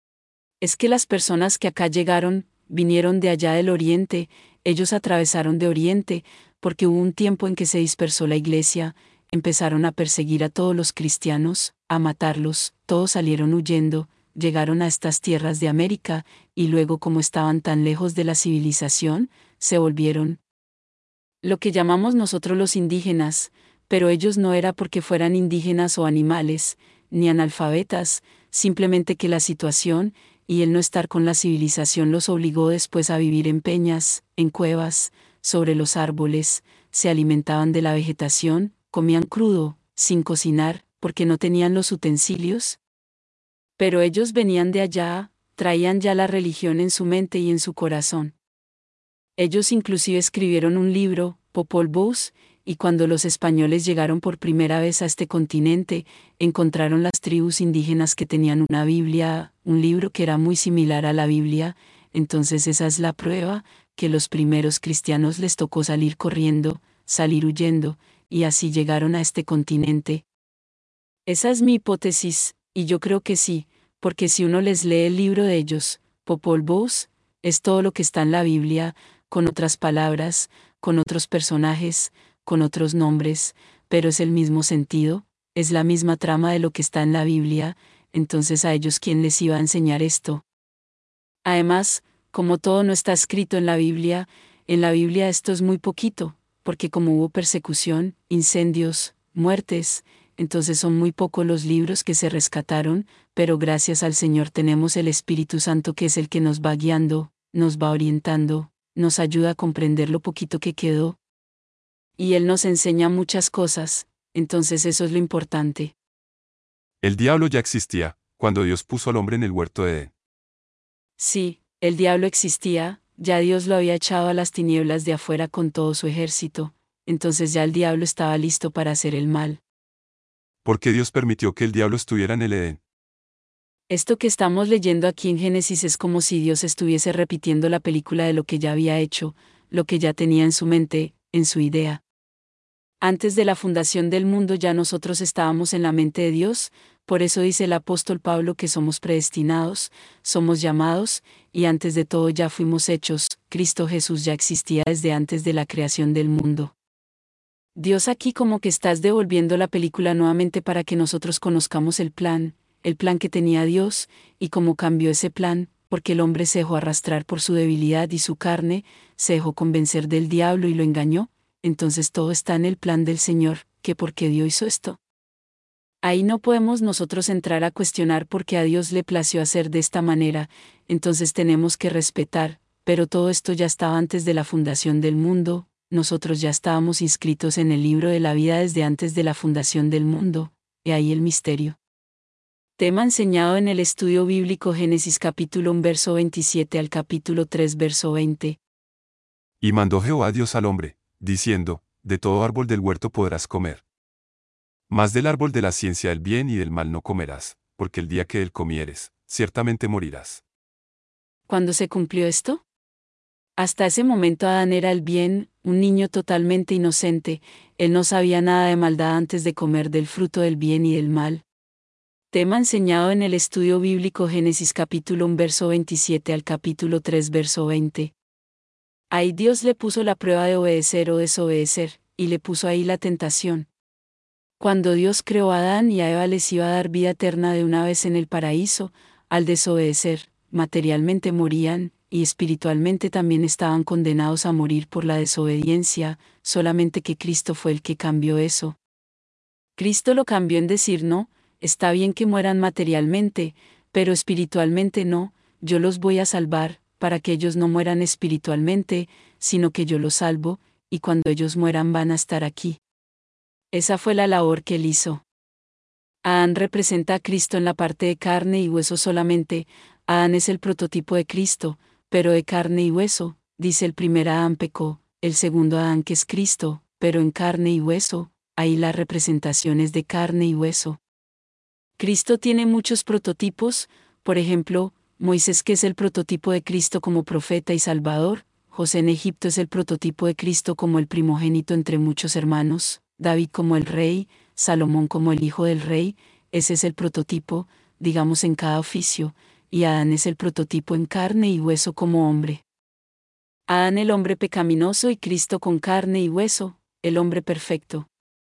Es que las personas que acá llegaron, vinieron de allá del oriente, ellos atravesaron de oriente, porque hubo un tiempo en que se dispersó la iglesia, empezaron a perseguir a todos los cristianos, a matarlos, todos salieron huyendo, llegaron a estas tierras de América, y luego como estaban tan lejos de la civilización, se volvieron lo que llamamos nosotros los indígenas, pero ellos no era porque fueran indígenas o animales, ni analfabetas, simplemente que la situación, y el no estar con la civilización los obligó después a vivir en peñas, en cuevas, sobre los árboles, se alimentaban de la vegetación, comían crudo, sin cocinar, porque no tenían los utensilios. Pero ellos venían de allá, traían ya la religión en su mente y en su corazón. Ellos inclusive escribieron un libro, Popol Vuh, y cuando los españoles llegaron por primera vez a este continente, encontraron las tribus indígenas que tenían una Biblia, un libro que era muy similar a la Biblia, entonces esa es la prueba, que los primeros cristianos les tocó salir corriendo, salir huyendo, y así llegaron a este continente. Esa es mi hipótesis, y yo creo que sí, porque si uno les lee el libro de ellos, Popol Vuh, es todo lo que está en la Biblia, con otras palabras, con otros personajes, con otros nombres, pero es el mismo sentido, es la misma trama de lo que está en la Biblia, entonces a ellos ¿quién les iba a enseñar esto? Además, como todo no está escrito en la Biblia, en la Biblia esto es muy poquito, porque como hubo persecución, incendios, muertes, entonces son muy pocos los libros que se rescataron, pero gracias al Señor tenemos el Espíritu Santo que es el que nos va guiando, nos va orientando, nos ayuda a comprender lo poquito que quedó. Y Él nos enseña muchas cosas, entonces eso es lo importante. El diablo ya existía, cuando Dios puso al hombre en el huerto de Edén. Sí, el diablo existía, ya Dios lo había echado a las tinieblas de afuera con todo su ejército, entonces ya el diablo estaba listo para hacer el mal. ¿Por qué Dios permitió que el diablo estuviera en el Edén? Esto que estamos leyendo aquí en Génesis es como si Dios estuviese repitiendo la película de lo que ya había hecho, lo que ya tenía en su mente, en su idea. Antes de la fundación del mundo ya nosotros estábamos en la mente de Dios, por eso dice el apóstol Pablo que somos predestinados, somos llamados, y antes de todo ya fuimos hechos, Cristo Jesús ya existía desde antes de la creación del mundo. Dios aquí como que estás devolviendo la película nuevamente para que nosotros conozcamos el plan, el plan que tenía Dios, y cómo cambió ese plan, porque el hombre se dejó arrastrar por su debilidad y su carne, se dejó convencer del diablo y lo engañó, entonces todo está en el plan del Señor, que por qué Dios hizo esto. Ahí no podemos nosotros entrar a cuestionar por qué a Dios le plació hacer de esta manera, entonces tenemos que respetar, pero todo esto ya estaba antes de la fundación del mundo, nosotros ya estábamos inscritos en el libro de la vida desde antes de la fundación del mundo, y ahí el misterio. Tema enseñado en el estudio bíblico Génesis capítulo uno verso veintisiete al capítulo tres verso veinte. Y mandó Jehová Dios al hombre, diciendo, de todo árbol del huerto podrás comer. Mas del árbol de la ciencia del bien y del mal no comerás, porque el día que él comieres, ciertamente morirás. ¿Cuándo se cumplió esto? Hasta ese momento Adán era el bien, un niño totalmente inocente, él no sabía nada de maldad antes de comer del fruto del bien y del mal. Tema enseñado en el estudio bíblico Génesis capítulo uno verso veintisiete al capítulo tres verso veinte. Ahí Dios le puso la prueba de obedecer o desobedecer, y le puso ahí la tentación. Cuando Dios creó a Adán y a Eva les iba a dar vida eterna de una vez en el paraíso, al desobedecer, materialmente morían, y espiritualmente también estaban condenados a morir por la desobediencia, solamente que Cristo fue el que cambió eso. Cristo lo cambió en decir no, está bien que mueran materialmente, pero espiritualmente no, yo los voy a salvar, para que ellos no mueran espiritualmente, sino que yo los salvo, y cuando ellos mueran van a estar aquí. Esa fue la labor que él hizo. Adán representa a Cristo en la parte de carne y hueso solamente, Adán es el prototipo de Cristo, pero de carne y hueso, dice el primer Adán pecó, el segundo Adán que es Cristo, pero en carne y hueso, ahí la representación es de carne y hueso. Cristo tiene muchos prototipos, por ejemplo, Moisés que es el prototipo de Cristo como profeta y salvador, José en Egipto es el prototipo de Cristo como el primogénito entre muchos hermanos, David como el rey, Salomón como el hijo del rey, ese es el prototipo, digamos en cada oficio, y Adán es el prototipo en carne y hueso como hombre. Adán el hombre pecaminoso y Cristo con carne y hueso, el hombre perfecto.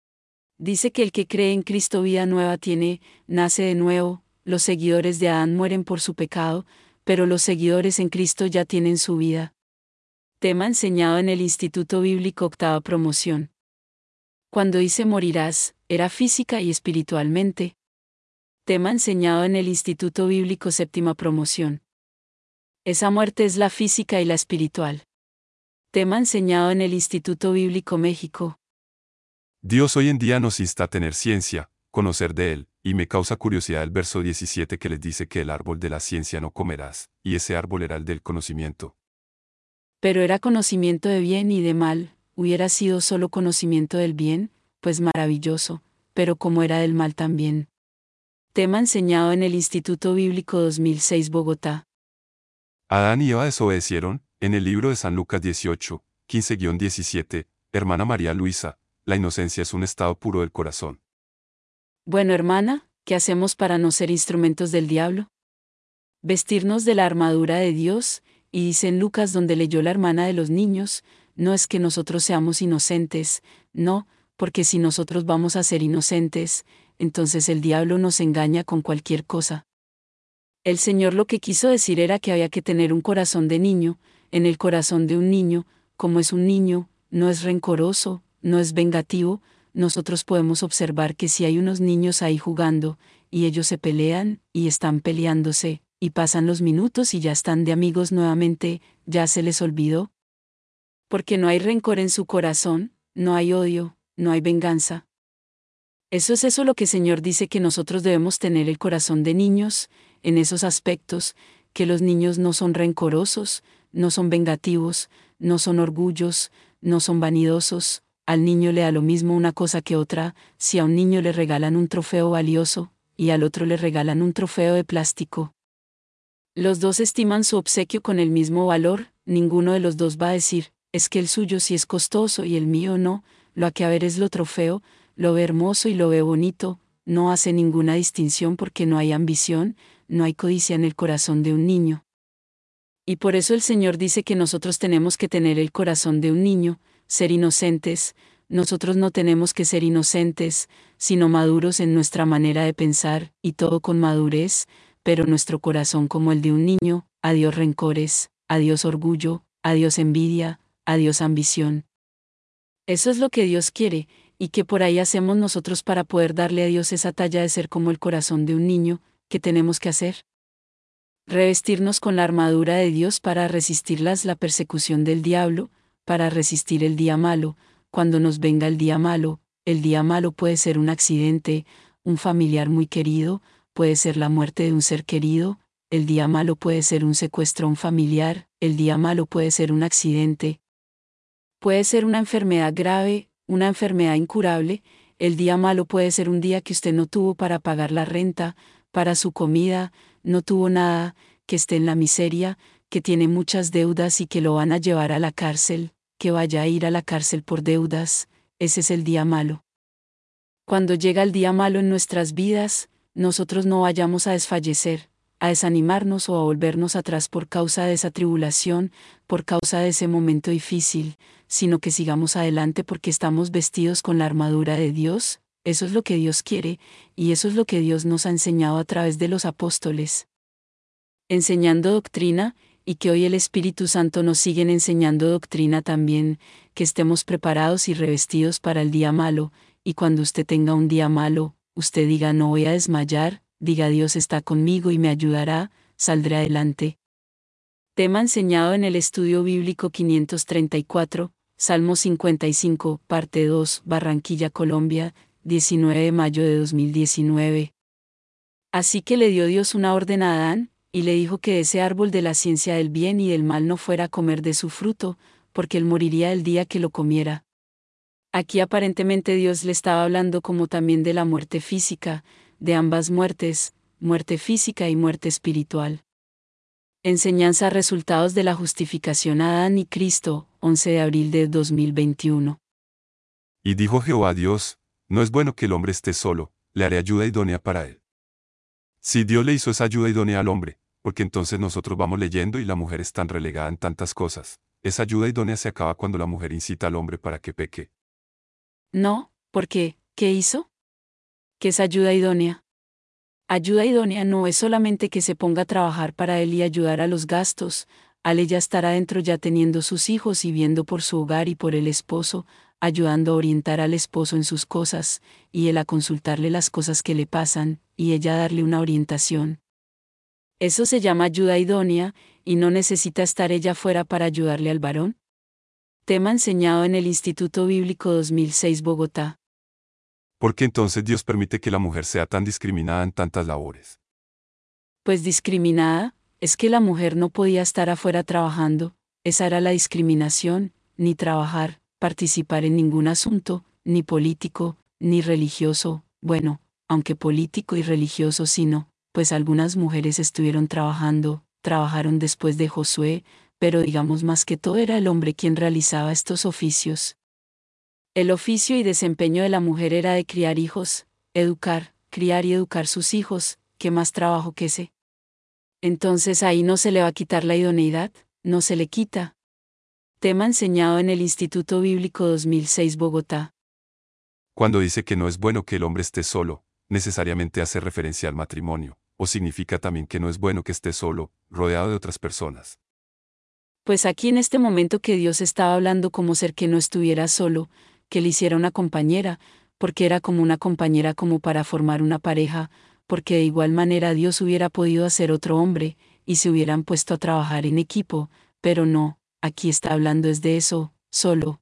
Dice que el que cree en Cristo vida nueva tiene, nace de nuevo, los seguidores de Adán mueren por su pecado, pero los seguidores en Cristo ya tienen su vida. Tema enseñado en el Instituto Bíblico Octava Promoción. Cuando dice morirás, era física y espiritualmente. Tema enseñado en el Instituto Bíblico Séptima Promoción. Esa muerte es la física y la espiritual. Tema enseñado en el Instituto Bíblico México. Dios hoy en día nos insta a tener ciencia, conocer de Él, y me causa curiosidad el verso diecisiete que les dice que el árbol de la ciencia no comerás, y ese árbol era el del conocimiento. Pero era conocimiento de bien y de mal, hubiera sido solo conocimiento del bien, pues maravilloso, pero como era del mal también. Tema enseñado en el Instituto Bíblico dos mil seis Bogotá. Adán y Eva desobedecieron, en el libro de San Lucas dieciocho, quince a diecisiete, hermana María Luisa, la inocencia es un estado puro del corazón. Bueno, hermana, ¿qué hacemos para no ser instrumentos del diablo? Vestirnos de la armadura de Dios, y dice en Lucas donde leyó la hermana de los niños, no es que nosotros seamos inocentes, no, porque si nosotros vamos a ser inocentes, entonces el diablo nos engaña con cualquier cosa. El Señor lo que quiso decir era que había que tener un corazón de niño, en el corazón de un niño, como es un niño, no es rencoroso, no es vengativo, nosotros podemos observar que si hay unos niños ahí jugando, y ellos se pelean, y están peleándose, y pasan los minutos y ya están de amigos nuevamente, ya se les olvidó. Porque no hay rencor en su corazón, no hay odio, no hay venganza. Eso es eso lo que el Señor dice que nosotros debemos tener el corazón de niños, en esos aspectos, que los niños no son rencorosos, no son vengativos, no son orgullos, no son vanidosos, al niño le da lo mismo una cosa que otra, si a un niño le regalan un trofeo valioso, y al otro le regalan un trofeo de plástico. Los dos estiman su obsequio con el mismo valor, ninguno de los dos va a decir, es que el suyo sí es costoso y el mío no, lo que a ver es lo trofeo, lo ve hermoso y lo ve bonito, no hace ninguna distinción porque no hay ambición, no hay codicia en el corazón de un niño. Y por eso el Señor dice que nosotros tenemos que tener el corazón de un niño, ser inocentes, nosotros no tenemos que ser inocentes, sino maduros en nuestra manera de pensar, y todo con madurez, pero nuestro corazón como el de un niño, adiós rencores, adiós orgullo, adiós envidia, adiós ambición. Eso es lo que Dios quiere, y que por ahí hacemos nosotros para poder darle a Dios esa talla de ser como el corazón de un niño. ¿Qué tenemos que hacer? Revestirnos con la armadura de Dios para resistir las- la persecución del diablo, para resistir el día malo. Cuando nos venga el día malo, el día malo puede ser un accidente, un familiar muy querido, puede ser la muerte de un ser querido, el día malo puede ser un secuestro a un familiar, el día malo puede ser un accidente, puede ser una enfermedad grave, una enfermedad incurable, el día malo puede ser un día que usted no tuvo para pagar la renta, para su comida, no tuvo nada, que esté en la miseria, que tiene muchas deudas y que lo van a llevar a la cárcel, que vaya a ir a la cárcel por deudas. Ese es el día malo. Cuando llega el día malo en nuestras vidas, nosotros no vayamos a desfallecer, a desanimarnos o a volvernos atrás por causa de esa tribulación, por causa de ese momento difícil, sino que sigamos adelante porque estamos vestidos con la armadura de Dios. Eso es lo que Dios quiere, y eso es lo que Dios nos ha enseñado a través de los apóstoles. Enseñando doctrina, y que hoy el Espíritu Santo nos sigue enseñando doctrina también, que estemos preparados y revestidos para el día malo, y cuando usted tenga un día malo, usted diga no voy a desmayar, diga Dios está conmigo y me ayudará, saldré adelante. Tema enseñado en el Estudio Bíblico quinientos treinta y cuatro, Salmo cincuenta y cinco, parte dos, Barranquilla, Colombia, diecinueve de mayo de dos mil diecinueve. Así que le dio Dios una orden a Adán, y le dijo que de ese árbol de la ciencia del bien y del mal no fuera a comer de su fruto, porque él moriría el día que lo comiera. Aquí aparentemente Dios le estaba hablando como también de la muerte física, de ambas muertes, muerte física y muerte espiritual. Enseñanza resultados de la justificación a Adán y Cristo, once de abril de dos mil veintiuno. Y dijo Jehová a Dios, no es bueno que el hombre esté solo, le haré ayuda idónea para él. Si Dios le hizo esa ayuda idónea al hombre, porque entonces nosotros vamos leyendo y la mujer es tan relegada en tantas cosas, esa ayuda idónea se acaba cuando la mujer incita al hombre para que peque. No, ¿por qué? ¿Qué hizo? ¿Qué es ayuda idónea? Ayuda idónea no es solamente que se ponga a trabajar para él y ayudar a los gastos, al ella estar adentro ya teniendo sus hijos y viendo por su hogar y por el esposo, ayudando a orientar al esposo en sus cosas, y él a consultarle las cosas que le pasan, y ella a darle una orientación. Eso se llama ayuda idónea, y no necesita estar ella fuera para ayudarle al varón. Tema enseñado en el Instituto Bíblico dos mil seis Bogotá. ¿Por qué entonces Dios permite que la mujer sea tan discriminada en tantas labores? Pues discriminada, es que la mujer no podía estar afuera trabajando, esa era la discriminación, ni trabajar, participar en ningún asunto, ni político, ni religioso, bueno, aunque político y religioso sí no, pues algunas mujeres estuvieron trabajando, trabajaron después de Josué, pero digamos más que todo era el hombre quien realizaba estos oficios. El oficio y desempeño de la mujer era de criar hijos, educar, criar y educar sus hijos, ¿qué más trabajo que ese? Entonces ahí no se le va a quitar la idoneidad, no se le quita. Tema enseñado en el Instituto Bíblico dos mil seis Bogotá. Cuando dice que no es bueno que el hombre esté solo, necesariamente hace referencia al matrimonio, o significa también que no es bueno que esté solo, rodeado de otras personas. Pues aquí en este momento que Dios estaba hablando como ser que no estuviera solo, que le hiciera una compañera, porque era como una compañera como para formar una pareja, porque de igual manera Dios hubiera podido hacer otro hombre, y se hubieran puesto a trabajar en equipo, pero no, aquí está hablando es de eso, solo.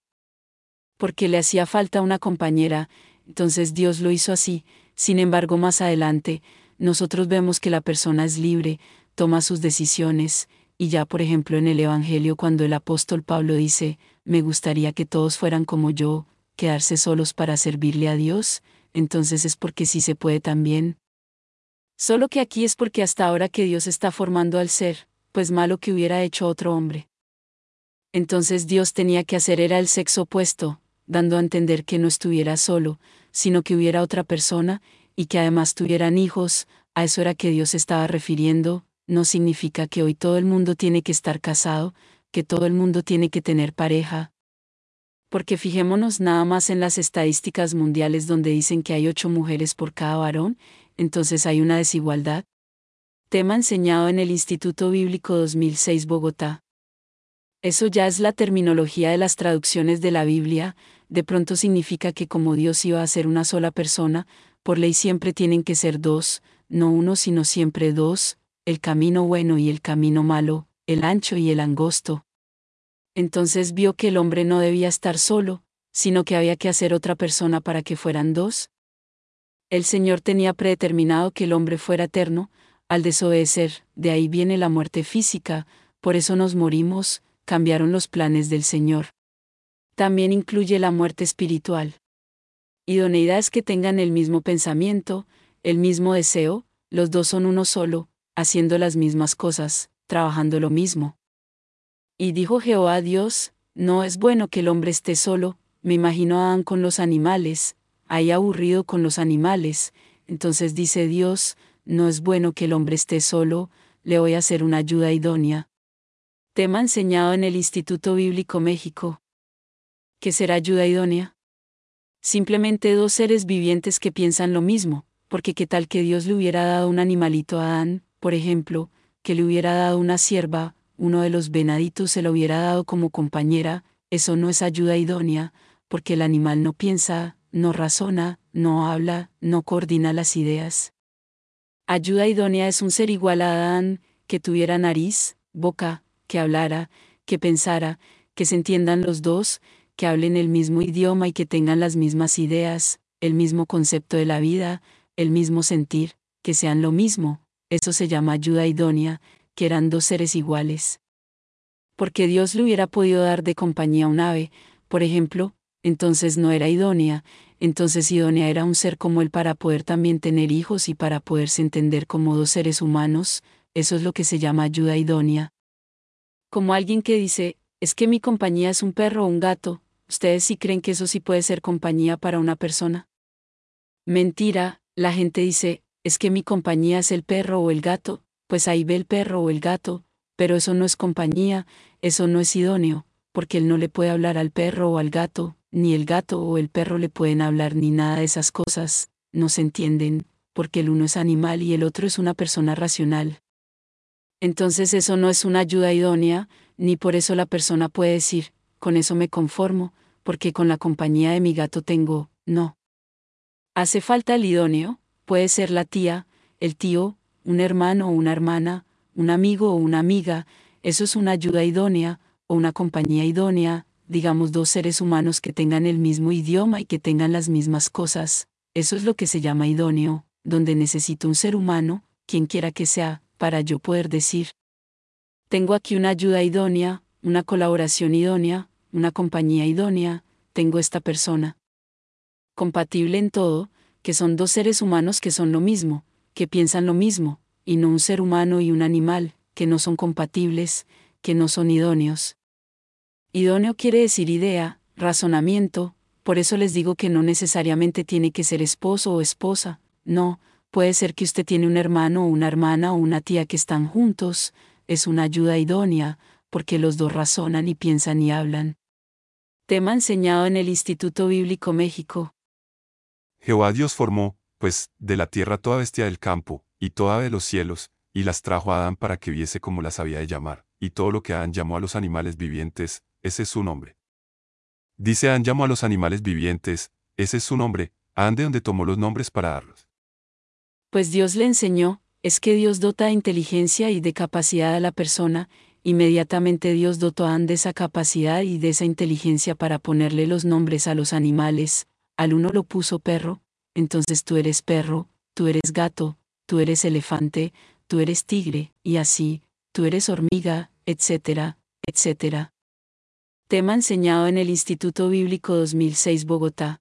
Porque le hacía falta una compañera, entonces Dios lo hizo así. Sin embargo, más adelante, nosotros vemos que la persona es libre, toma sus decisiones, y ya por ejemplo en el Evangelio cuando el apóstol Pablo dice, me gustaría que todos fueran como yo, quedarse solos para servirle a Dios, entonces es porque sí se puede también. Solo que aquí es porque hasta ahora que Dios está formando al ser, pues malo que hubiera hecho otro hombre. Entonces Dios tenía que hacer era el sexo opuesto, dando a entender que no estuviera solo, sino que hubiera otra persona, y que además tuvieran hijos, a eso era que Dios estaba refiriendo. No significa que hoy todo el mundo tiene que estar casado, que todo el mundo tiene que tener pareja. Porque fijémonos nada más en las estadísticas mundiales donde dicen que hay ocho mujeres por cada varón, entonces hay una desigualdad. Tema enseñado en el Instituto Bíblico dos mil seis Bogotá. Eso ya es la terminología de las traducciones de la Biblia. De pronto significa que como Dios iba a ser una sola persona, por ley siempre tienen que ser dos, no uno sino siempre dos, el camino bueno y el camino malo, el ancho y el angosto. Entonces vio que el hombre no debía estar solo, sino que había que hacer otra persona para que fueran dos. El Señor tenía predeterminado que el hombre fuera eterno, al desobedecer, de ahí viene la muerte física, por eso nos morimos, cambiaron los planes del Señor. También incluye la muerte espiritual. Idoneidad es que tengan el mismo pensamiento, el mismo deseo, los dos son uno solo, haciendo las mismas cosas, trabajando lo mismo. Y dijo Jehová a Dios, no es bueno que el hombre esté solo, me imagino a Adán con los animales, ahí aburrido con los animales, entonces dice Dios, no es bueno que el hombre esté solo, le voy a hacer una ayuda idónea. Tema enseñado en el Instituto Bíblico México. ¿Qué será ayuda idónea? Simplemente dos seres vivientes que piensan lo mismo, porque qué tal que Dios le hubiera dado un animalito a Adán, por ejemplo, que le hubiera dado una cierva, uno de los venaditos se lo hubiera dado como compañera, eso no es ayuda idónea, porque el animal no piensa, no razona, no habla, no coordina las ideas. Ayuda idónea es un ser igual a Adán, que tuviera nariz, boca, que hablara, que pensara, que se entiendan los dos, que hablen el mismo idioma y que tengan las mismas ideas, el mismo concepto de la vida, el mismo sentir, que sean lo mismo, eso se llama ayuda idónea, que eran dos seres iguales. Porque Dios le hubiera podido dar de compañía a un ave, por ejemplo, entonces no era idónea, entonces idónea era un ser como él para poder también tener hijos y para poderse entender como dos seres humanos, eso es lo que se llama ayuda idónea. Como alguien que dice, es que mi compañía es un perro o un gato, ¿ustedes sí creen que eso sí puede ser compañía para una persona? Mentira, la gente dice, es que mi compañía es el perro o el gato, pues ahí ve el perro o el gato, pero eso no es compañía, eso no es idóneo, porque él no le puede hablar al perro o al gato, ni el gato o el perro le pueden hablar ni nada de esas cosas, no se entienden, porque el uno es animal y el otro es una persona racional. Entonces eso no es una ayuda idónea, ni por eso la persona puede decir, con eso me conformo, porque con la compañía de mi gato tengo, no. Hace falta el idóneo, puede ser la tía, el tío, un hermano o una hermana, un amigo o una amiga, eso es una ayuda idónea, o una compañía idónea, digamos dos seres humanos que tengan el mismo idioma y que tengan las mismas cosas, eso es lo que se llama idóneo, donde necesito un ser humano, quien quiera que sea, para yo poder decir. Tengo aquí una ayuda idónea, una colaboración idónea, una compañía idónea, tengo esta persona. Compatible en todo, que son dos seres humanos que son lo mismo, que piensan lo mismo, y no un ser humano y un animal, que no son compatibles, que no son idóneos. Idóneo quiere decir idea, razonamiento, por eso les digo que no necesariamente tiene que ser esposo o esposa, no, puede ser que usted tiene un hermano o una hermana o una tía que están juntos, es una ayuda idónea, porque los dos razonan y piensan y hablan. Tema enseñado en el Instituto Bíblico México. Jehová Dios formó, pues, de la tierra toda bestia del campo, y toda ave de los cielos, y las trajo a Adán para que viese cómo las había de llamar, y todo lo que Adán llamó a los animales vivientes, ese es su nombre. Dice Adán llamó a los animales vivientes, ese es su nombre, Adán de donde tomó los nombres para darlos. Pues Dios le enseñó, es que Dios dota de inteligencia y de capacidad a la persona, inmediatamente Dios dotó a Adán de esa capacidad y de esa inteligencia para ponerle los nombres a los animales, al uno lo puso perro, entonces tú eres perro, tú eres gato, tú eres elefante, tú eres tigre, y así, tú eres hormiga, etcétera, etcétera. Tema enseñado en el Instituto Bíblico dos mil seis Bogotá.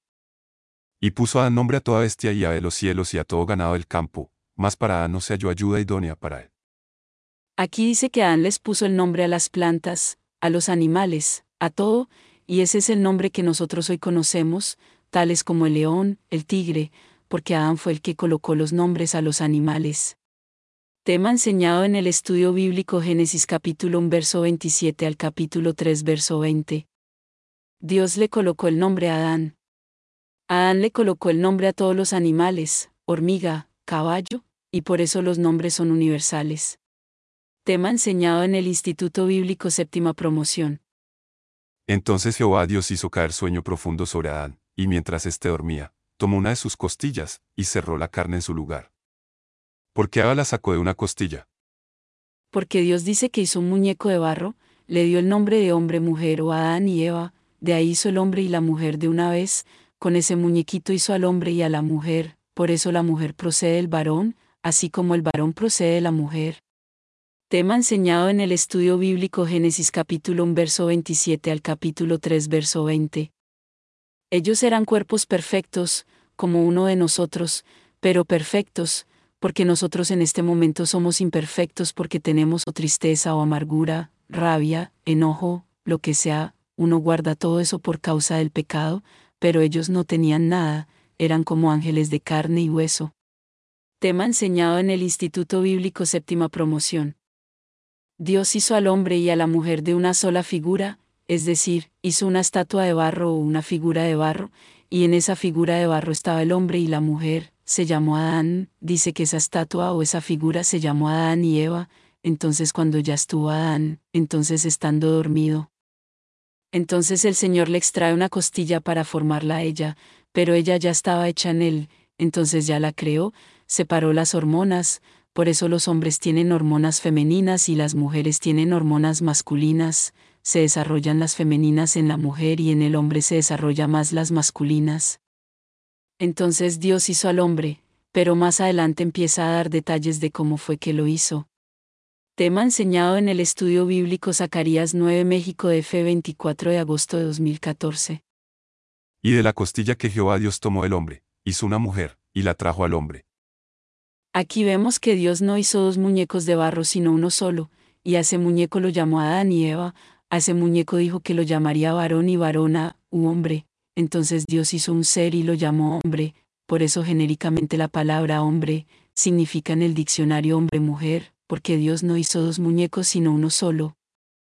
Y puso Adán nombre a toda bestia y ave de los cielos y a todo ganado del campo, mas para Adán no se halló ayuda idónea para él. Aquí dice que Adán les puso el nombre a las plantas, a los animales, a todo, y ese es el nombre que nosotros hoy conocemos, tales como el león, el tigre, porque Adán fue el que colocó los nombres a los animales. Tema enseñado en el estudio bíblico Génesis capítulo uno verso veintisiete al capítulo tres verso veinte. Dios le colocó el nombre a Adán. Adán le colocó el nombre a todos los animales, hormiga, caballo, y por eso los nombres son universales. Tema enseñado en el Instituto Bíblico Séptima Promoción. Entonces Jehová Dios hizo caer sueño profundo sobre Adán, y mientras éste dormía, tomó una de sus costillas, y cerró la carne en su lugar. ¿Por qué Eva la sacó de una costilla? Porque Dios dice que hizo un muñeco de barro, le dio el nombre de hombre-mujer o Adán y Eva, de ahí hizo el hombre y la mujer de una vez, con ese muñequito hizo al hombre y a la mujer, por eso la mujer procede del varón, así como el varón procede de la mujer. Tema enseñado en el estudio bíblico Génesis capítulo uno verso veintisiete al capítulo tres verso veinte. Ellos eran cuerpos perfectos, como uno de nosotros, pero perfectos, porque nosotros en este momento somos imperfectos porque tenemos o tristeza o amargura, rabia, enojo, lo que sea, uno guarda todo eso por causa del pecado, pero ellos no tenían nada, eran como ángeles de carne y hueso. Tema enseñado en el Instituto Bíblico Séptima Promoción. Dios hizo al hombre y a la mujer de una sola figura, es decir, hizo una estatua de barro o una figura de barro, y en esa figura de barro estaba el hombre y la mujer, se llamó Adán, dice que esa estatua o esa figura se llamó Adán y Eva, entonces cuando ya estuvo Adán, entonces estando dormido. Entonces el Señor le extrae una costilla para formarla a ella, pero ella ya estaba hecha en él, entonces ya la creó, separó las hormonas, por eso los hombres tienen hormonas femeninas y las mujeres tienen hormonas masculinas, se desarrollan las femeninas en la mujer y en el hombre se desarrollan más las masculinas. Entonces Dios hizo al hombre, pero más adelante empieza a dar detalles de cómo fue que lo hizo. Tema enseñado en el estudio bíblico Zacarías nueve México D F veinticuatro de agosto de dos mil catorce. Y de la costilla que Jehová Dios tomó el hombre, hizo una mujer, y la trajo al hombre. Aquí vemos que Dios no hizo dos muñecos de barro sino uno solo, y a ese muñeco lo llamó Adán y Eva, a ese muñeco dijo que lo llamaría varón y varona, u hombre, entonces Dios hizo un ser y lo llamó hombre, por eso genéricamente la palabra hombre, significa en el diccionario hombre-mujer, porque Dios no hizo dos muñecos sino uno solo.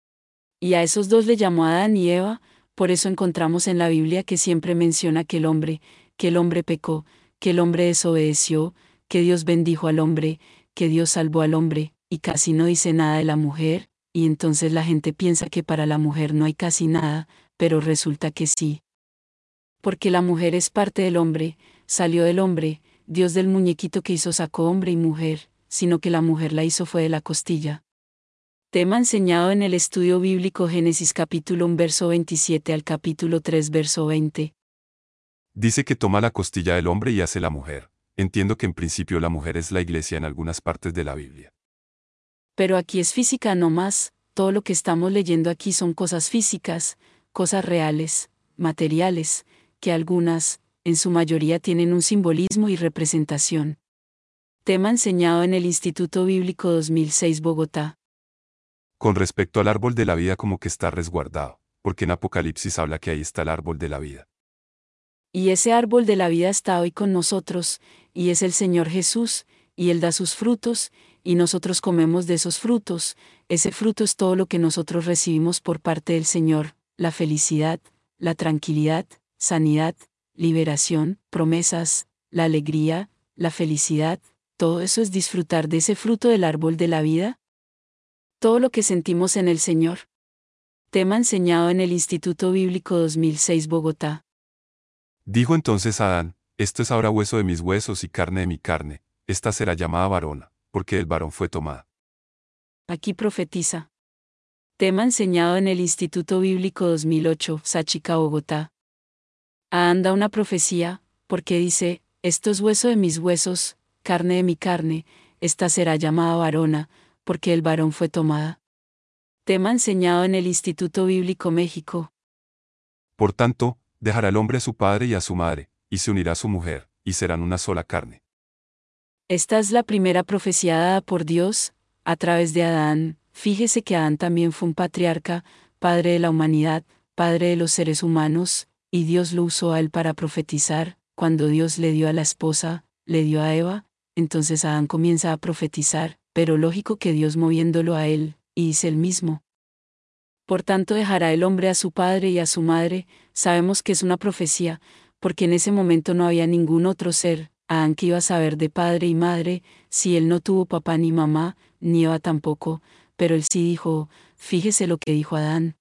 Y a esos dos le llamó Adán y Eva, por eso encontramos en la Biblia que siempre menciona que el hombre, que el hombre pecó, que el hombre desobedeció, que Dios bendijo al hombre, que Dios salvó al hombre, y casi no dice nada de la mujer, y entonces la gente piensa que para la mujer no hay casi nada, pero resulta que sí. Porque la mujer es parte del hombre, salió del hombre, Dios del muñequito que hizo sacó hombre y mujer, sino que la mujer la hizo fue de la costilla. Tema enseñado en el estudio bíblico Génesis capítulo uno verso veintisiete al capítulo tres verso veinte. Dice que toma la costilla del hombre y hace la mujer. Entiendo que en principio la mujer es la iglesia en algunas partes de la Biblia. Pero aquí es física no más, todo lo que estamos leyendo aquí son cosas físicas, cosas reales, materiales, que algunas, en su mayoría tienen un simbolismo y representación. Tema enseñado en el Instituto Bíblico dos mil seis Bogotá. Con respecto al árbol de la vida como que está resguardado, porque en Apocalipsis habla que ahí está el árbol de la vida. Y ese árbol de la vida está hoy con nosotros, y es el Señor Jesús, y Él da sus frutos, y nosotros comemos de esos frutos. Ese fruto es todo lo que nosotros recibimos por parte del Señor, la felicidad, la tranquilidad, sanidad, liberación, promesas, la alegría, la felicidad, todo eso es disfrutar de ese fruto del árbol de la vida. Todo lo que sentimos en el Señor. Tema enseñado en el Instituto Bíblico dos mil seis Bogotá. Dijo entonces Adán, esto es ahora hueso de mis huesos y carne de mi carne, esta será llamada varona, porque del varón fue tomada. Aquí profetiza. Tema enseñado en el Instituto Bíblico dos mil ocho, Sáchica, Bogotá. Adán da una profecía, porque dice, esto es hueso de mis huesos, carne de mi carne, esta será llamada varona, porque el varón fue tomada. Tema enseñado en el Instituto Bíblico México. Por tanto, dejará el hombre a su padre y a su madre, y se unirá a su mujer, y serán una sola carne. Esta es la primera profecía dada por Dios, a través de Adán. Fíjese que Adán también fue un patriarca, padre de la humanidad, padre de los seres humanos, y Dios lo usó a él para profetizar. Cuando Dios le dio a la esposa, le dio a Eva, entonces Adán comienza a profetizar, pero lógico que Dios moviéndolo a él, y dice el mismo. Por tanto dejará el hombre a su padre y a su madre, sabemos que es una profecía, porque en ese momento no había ningún otro ser, Adán que iba a saber de padre y madre, si él no tuvo papá ni mamá, ni Eva tampoco, pero él sí dijo, fíjese lo que dijo Adán.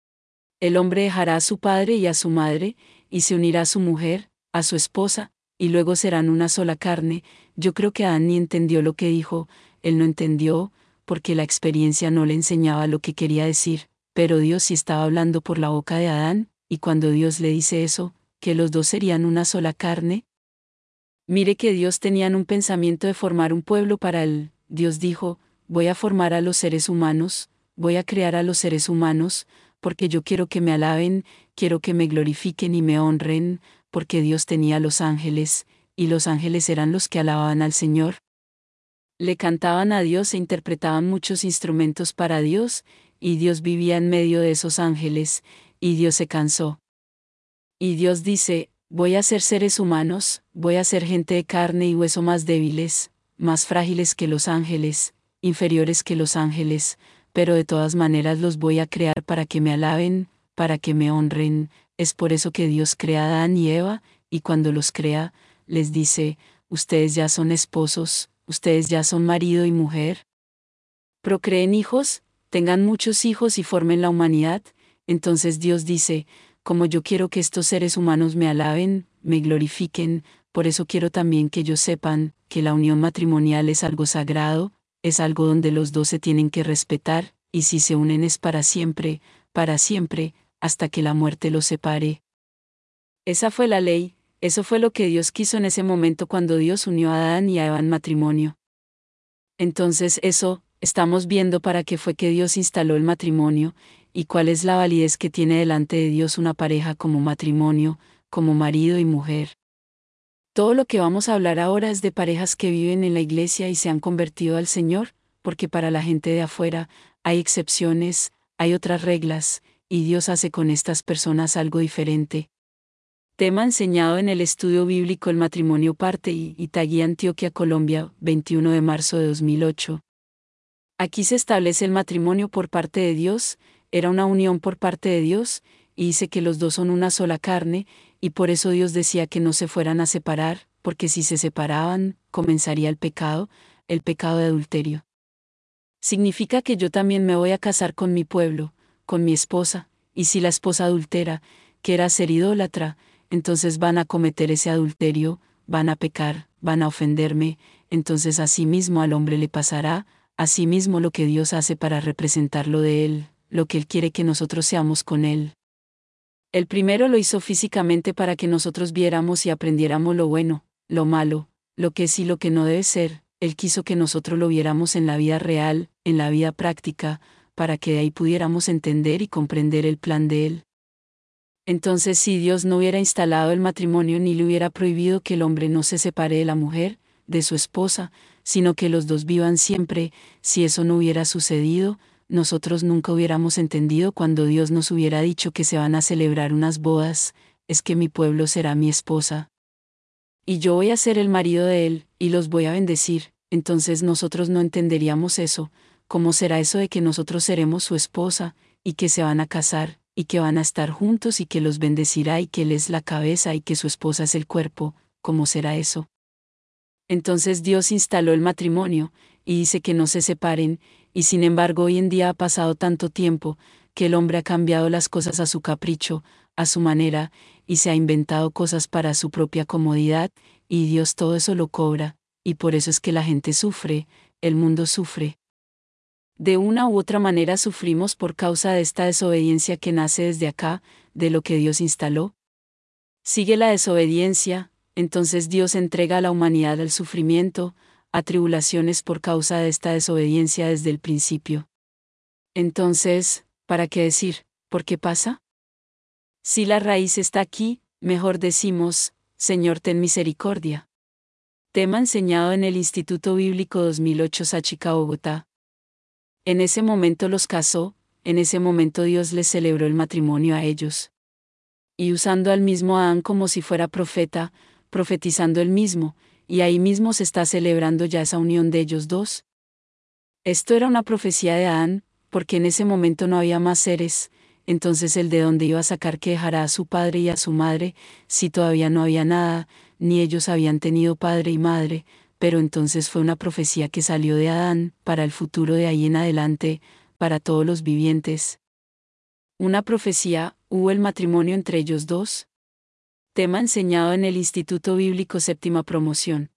El hombre dejará a su padre y a su madre, y se unirá a su mujer, a su esposa, y luego serán una sola carne. Yo creo que Adán ni entendió lo que dijo, él no entendió, porque la experiencia no le enseñaba lo que quería decir, pero Dios sí estaba hablando por la boca de Adán, y cuando Dios le dice eso, que los dos serían una sola carne. Mire que Dios tenía un pensamiento de formar un pueblo para él. Dios dijo, voy a formar a los seres humanos, voy a crear a los seres humanos, porque yo quiero que me alaben, quiero que me glorifiquen y me honren, porque Dios tenía a los ángeles, y los ángeles eran los que alababan al Señor. Le cantaban a Dios e interpretaban muchos instrumentos para Dios, y Dios vivía en medio de esos ángeles, y Dios se cansó. Y Dios dice, voy a hacer seres humanos, voy a hacer gente de carne y hueso más débiles, más frágiles que los ángeles, inferiores que los ángeles, pero de todas maneras los voy a crear para que me alaben, para que me honren. Es por eso que Dios crea a Adán y Eva, y cuando los crea, les dice, ustedes ya son esposos, ustedes ya son marido y mujer. Procreen hijos, tengan muchos hijos y formen la humanidad. Entonces Dios dice, como yo quiero que estos seres humanos me alaben, me glorifiquen, por eso quiero también que ellos sepan que la unión matrimonial es algo sagrado, es algo donde los dos se tienen que respetar, y si se unen es para siempre, para siempre, hasta que la muerte los separe. Esa fue la ley, eso fue lo que Dios quiso en ese momento cuando Dios unió a Adán y a Eva en matrimonio. Entonces eso, estamos viendo para qué fue que Dios instaló el matrimonio, y cuál es la validez que tiene delante de Dios una pareja como matrimonio, como marido y mujer. Todo lo que vamos a hablar ahora es de parejas que viven en la iglesia y se han convertido al Señor, porque para la gente de afuera, hay excepciones, hay otras reglas, y Dios hace con estas personas algo diferente. Tema enseñado en el estudio bíblico El matrimonio parte I, Itagüí, Antioquia, Colombia, veintiuno de marzo de dos mil ocho. Aquí se establece el matrimonio por parte de Dios, era una unión por parte de Dios, y dice que los dos son una sola carne, y por eso Dios decía que no se fueran a separar, porque si se separaban, comenzaría el pecado, el pecado de adulterio. Significa que yo también me voy a casar con mi pueblo, con mi esposa, y si la esposa adultera, que era ser idólatra, entonces van a cometer ese adulterio, van a pecar, van a ofenderme, entonces asimismo al hombre le pasará, asimismo lo que Dios hace para representarlo de Él, lo que Él quiere que nosotros seamos con Él. El primero lo hizo físicamente para que nosotros viéramos y aprendiéramos lo bueno, lo malo, lo que es y lo que no debe ser. Él quiso que nosotros lo viéramos en la vida real, en la vida práctica, para que de ahí pudiéramos entender y comprender el plan de Él. Entonces, si Dios no hubiera instalado el matrimonio ni le hubiera prohibido que el hombre no se separe de la mujer, de su esposa, sino que los dos vivan siempre, si eso no hubiera sucedido, nosotros nunca hubiéramos entendido cuando Dios nos hubiera dicho que se van a celebrar unas bodas, es que mi pueblo será mi esposa. Y yo voy a ser el marido de él, y los voy a bendecir, entonces nosotros no entenderíamos eso, ¿cómo será eso de que nosotros seremos su esposa, y que se van a casar, y que van a estar juntos y que los bendecirá y que él es la cabeza y que su esposa es el cuerpo? ¿Cómo será eso? Entonces Dios instaló el matrimonio, y dice que no se separen, y sin embargo hoy en día ha pasado tanto tiempo, que el hombre ha cambiado las cosas a su capricho, a su manera, y se ha inventado cosas para su propia comodidad, y Dios todo eso lo cobra, y por eso es que la gente sufre, el mundo sufre. De una u otra manera sufrimos por causa de esta desobediencia que nace desde acá, de lo que Dios instaló. Sigue la desobediencia, entonces Dios entrega a la humanidad al sufrimiento, a tribulaciones por causa de esta desobediencia desde el principio. Entonces, ¿para qué decir, por qué pasa? Si la raíz está aquí, mejor decimos, Señor, ten misericordia. Tema enseñado en el Instituto Bíblico dos mil ocho Sáchica, Bogotá. En ese momento los casó, en ese momento Dios les celebró el matrimonio a ellos. Y usando al mismo Adán como si fuera profeta, profetizando el mismo, y ahí mismo se está celebrando ya esa unión de ellos dos. Esto era una profecía de Adán, porque en ese momento no había más seres, entonces el de dónde iba a sacar que dejará a su padre y a su madre, si todavía no había nada, ni ellos habían tenido padre y madre, pero entonces fue una profecía que salió de Adán, para el futuro de ahí en adelante, para todos los vivientes. Una profecía, ¿hubo el matrimonio entre ellos dos? Tema enseñado en el Instituto Bíblico Séptima Promoción.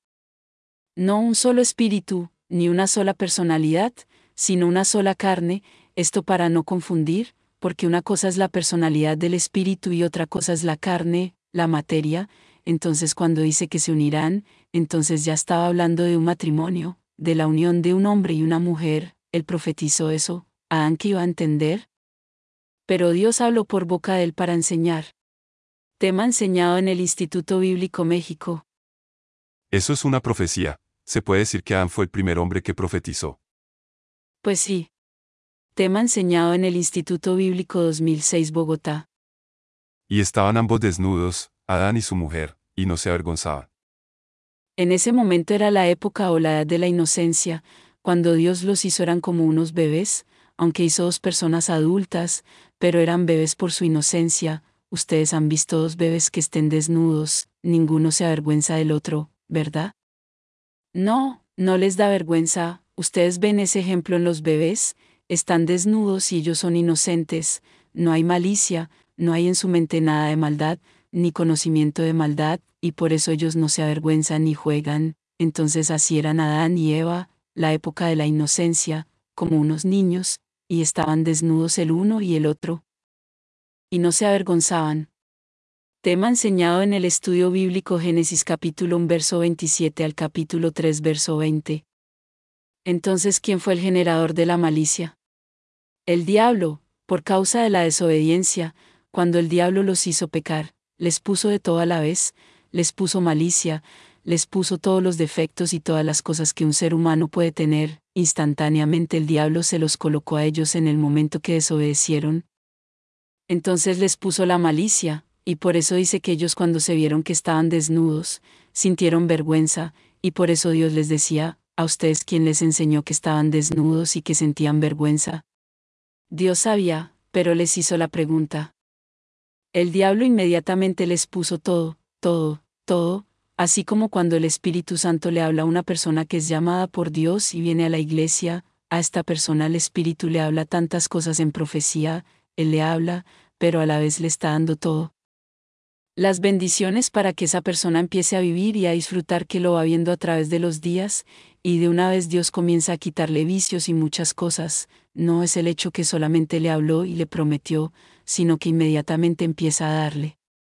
No un solo espíritu, ni una sola personalidad, sino una sola carne, esto para no confundir, porque una cosa es la personalidad del espíritu y otra cosa es la carne, la materia. Entonces cuando dice que se unirán, entonces ya estaba hablando de un matrimonio, de la unión de un hombre y una mujer. Él profetizó eso, ¿Adán qué iba a entender? Pero Dios habló por boca de él para enseñar. Tema enseñado en el Instituto Bíblico México. Eso es una profecía. Se puede decir que Adán fue el primer hombre que profetizó. Pues sí. Tema enseñado en el Instituto Bíblico dos mil seis Bogotá. Y estaban ambos desnudos, Adán y su mujer, y no se avergonzaban. En ese momento era la época o la edad de la inocencia, cuando Dios los hizo eran como unos bebés, aunque hizo dos personas adultas, pero eran bebés por su inocencia. Ustedes han visto dos bebés que estén desnudos, ninguno se avergüenza del otro, ¿verdad? No, no les da vergüenza. Ustedes ven ese ejemplo en los bebés, están desnudos y ellos son inocentes, no hay malicia, no hay en su mente nada de maldad, ni conocimiento de maldad, y por eso ellos no se avergüenzan ni juegan. Entonces así eran Adán y Eva, la época de la inocencia, como unos niños, y estaban desnudos el uno y el otro. Y no se avergonzaban. Tema enseñado en el estudio bíblico Génesis capítulo uno verso veintisiete al capítulo tres verso veinte. Entonces, ¿quién fue el generador de la malicia? El diablo, por causa de la desobediencia, cuando el diablo los hizo pecar, les puso de todo a la vez, les puso malicia, les puso todos los defectos y todas las cosas que un ser humano puede tener. Instantáneamente el diablo se los colocó a ellos en el momento que desobedecieron. Entonces les puso la malicia, y por eso dice que ellos cuando se vieron que estaban desnudos, sintieron vergüenza, y por eso Dios les decía, ¿a ustedes quién les enseñó que estaban desnudos y que sentían vergüenza? Dios sabía, pero les hizo la pregunta. El diablo inmediatamente les puso todo, todo, todo, así como cuando el Espíritu Santo le habla a una persona que es llamada por Dios y viene a la iglesia, a esta persona el Espíritu le habla tantas cosas en profecía, Él le habla, pero a la vez le está dando todo. Las bendiciones para que esa persona empiece a vivir y a disfrutar que lo va viendo a través de los días, y de una vez Dios comienza a quitarle vicios y muchas cosas. No es el hecho que solamente le habló y le prometió, sino que inmediatamente empieza a darle.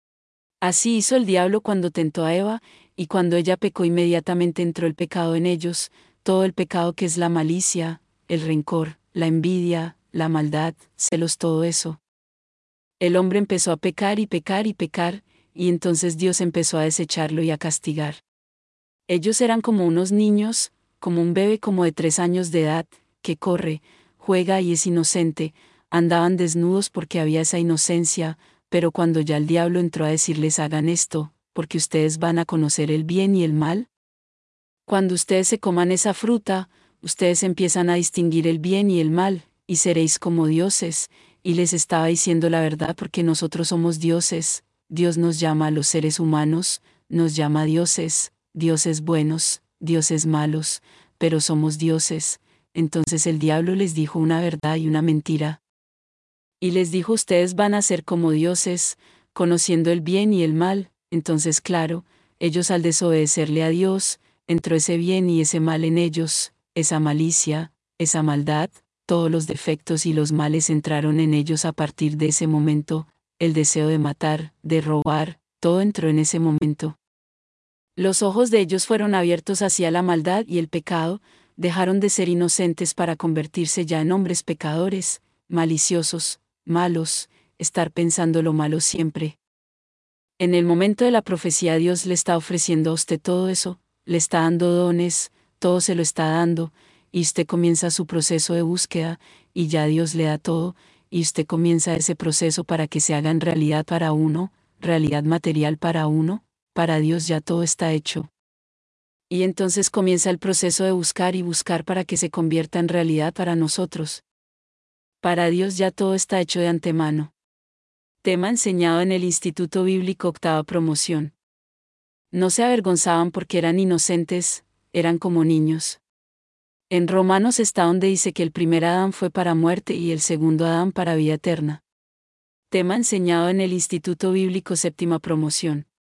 Así hizo el diablo cuando tentó a Eva, y cuando ella pecó inmediatamente entró el pecado en ellos, todo el pecado que es la malicia, el rencor, la envidia, la maldad, celos, todo eso. El hombre empezó a pecar y pecar y pecar, y entonces Dios empezó a desecharlo y a castigar. Ellos eran como unos niños, como un bebé como de tres años de edad, que corre, juega y es inocente, andaban desnudos porque había esa inocencia, pero cuando ya el diablo entró a decirles hagan esto, porque ustedes van a conocer el bien y el mal. Cuando ustedes se coman esa fruta, ustedes empiezan a distinguir el bien y el mal, y seréis como dioses. Y les estaba diciendo la verdad porque nosotros somos dioses, Dios nos llama a los seres humanos, nos llama dioses, dioses buenos, dioses malos, pero somos dioses. Entonces el diablo les dijo una verdad y una mentira. Y les dijo ustedes van a ser como dioses, conociendo el bien y el mal. Entonces claro, ellos al desobedecerle a Dios, entró ese bien y ese mal en ellos, esa malicia, esa maldad. Todos los defectos y los males entraron en ellos a partir de ese momento, el deseo de matar, de robar, todo entró en ese momento. Los ojos de ellos fueron abiertos hacia la maldad y el pecado, dejaron de ser inocentes para convertirse ya en hombres pecadores, maliciosos, malos, estar pensando lo malo siempre. En el momento de la profecía Dios le está ofreciendo a usted todo eso, le está dando dones, todo se lo está dando, y usted comienza su proceso de búsqueda, y ya Dios le da todo, y usted comienza ese proceso para que se haga en realidad para uno, realidad material para uno, para Dios ya todo está hecho. Y entonces comienza el proceso de buscar y buscar para que se convierta en realidad para nosotros. Para Dios ya todo está hecho de antemano. Tema enseñado en el Instituto Bíblico Octava Promoción. No se avergonzaban porque eran inocentes, eran como niños. En Romanos está donde dice que el primer Adán fue para muerte y el segundo Adán para vida eterna. Tema enseñado en el Instituto Bíblico Séptima Promoción.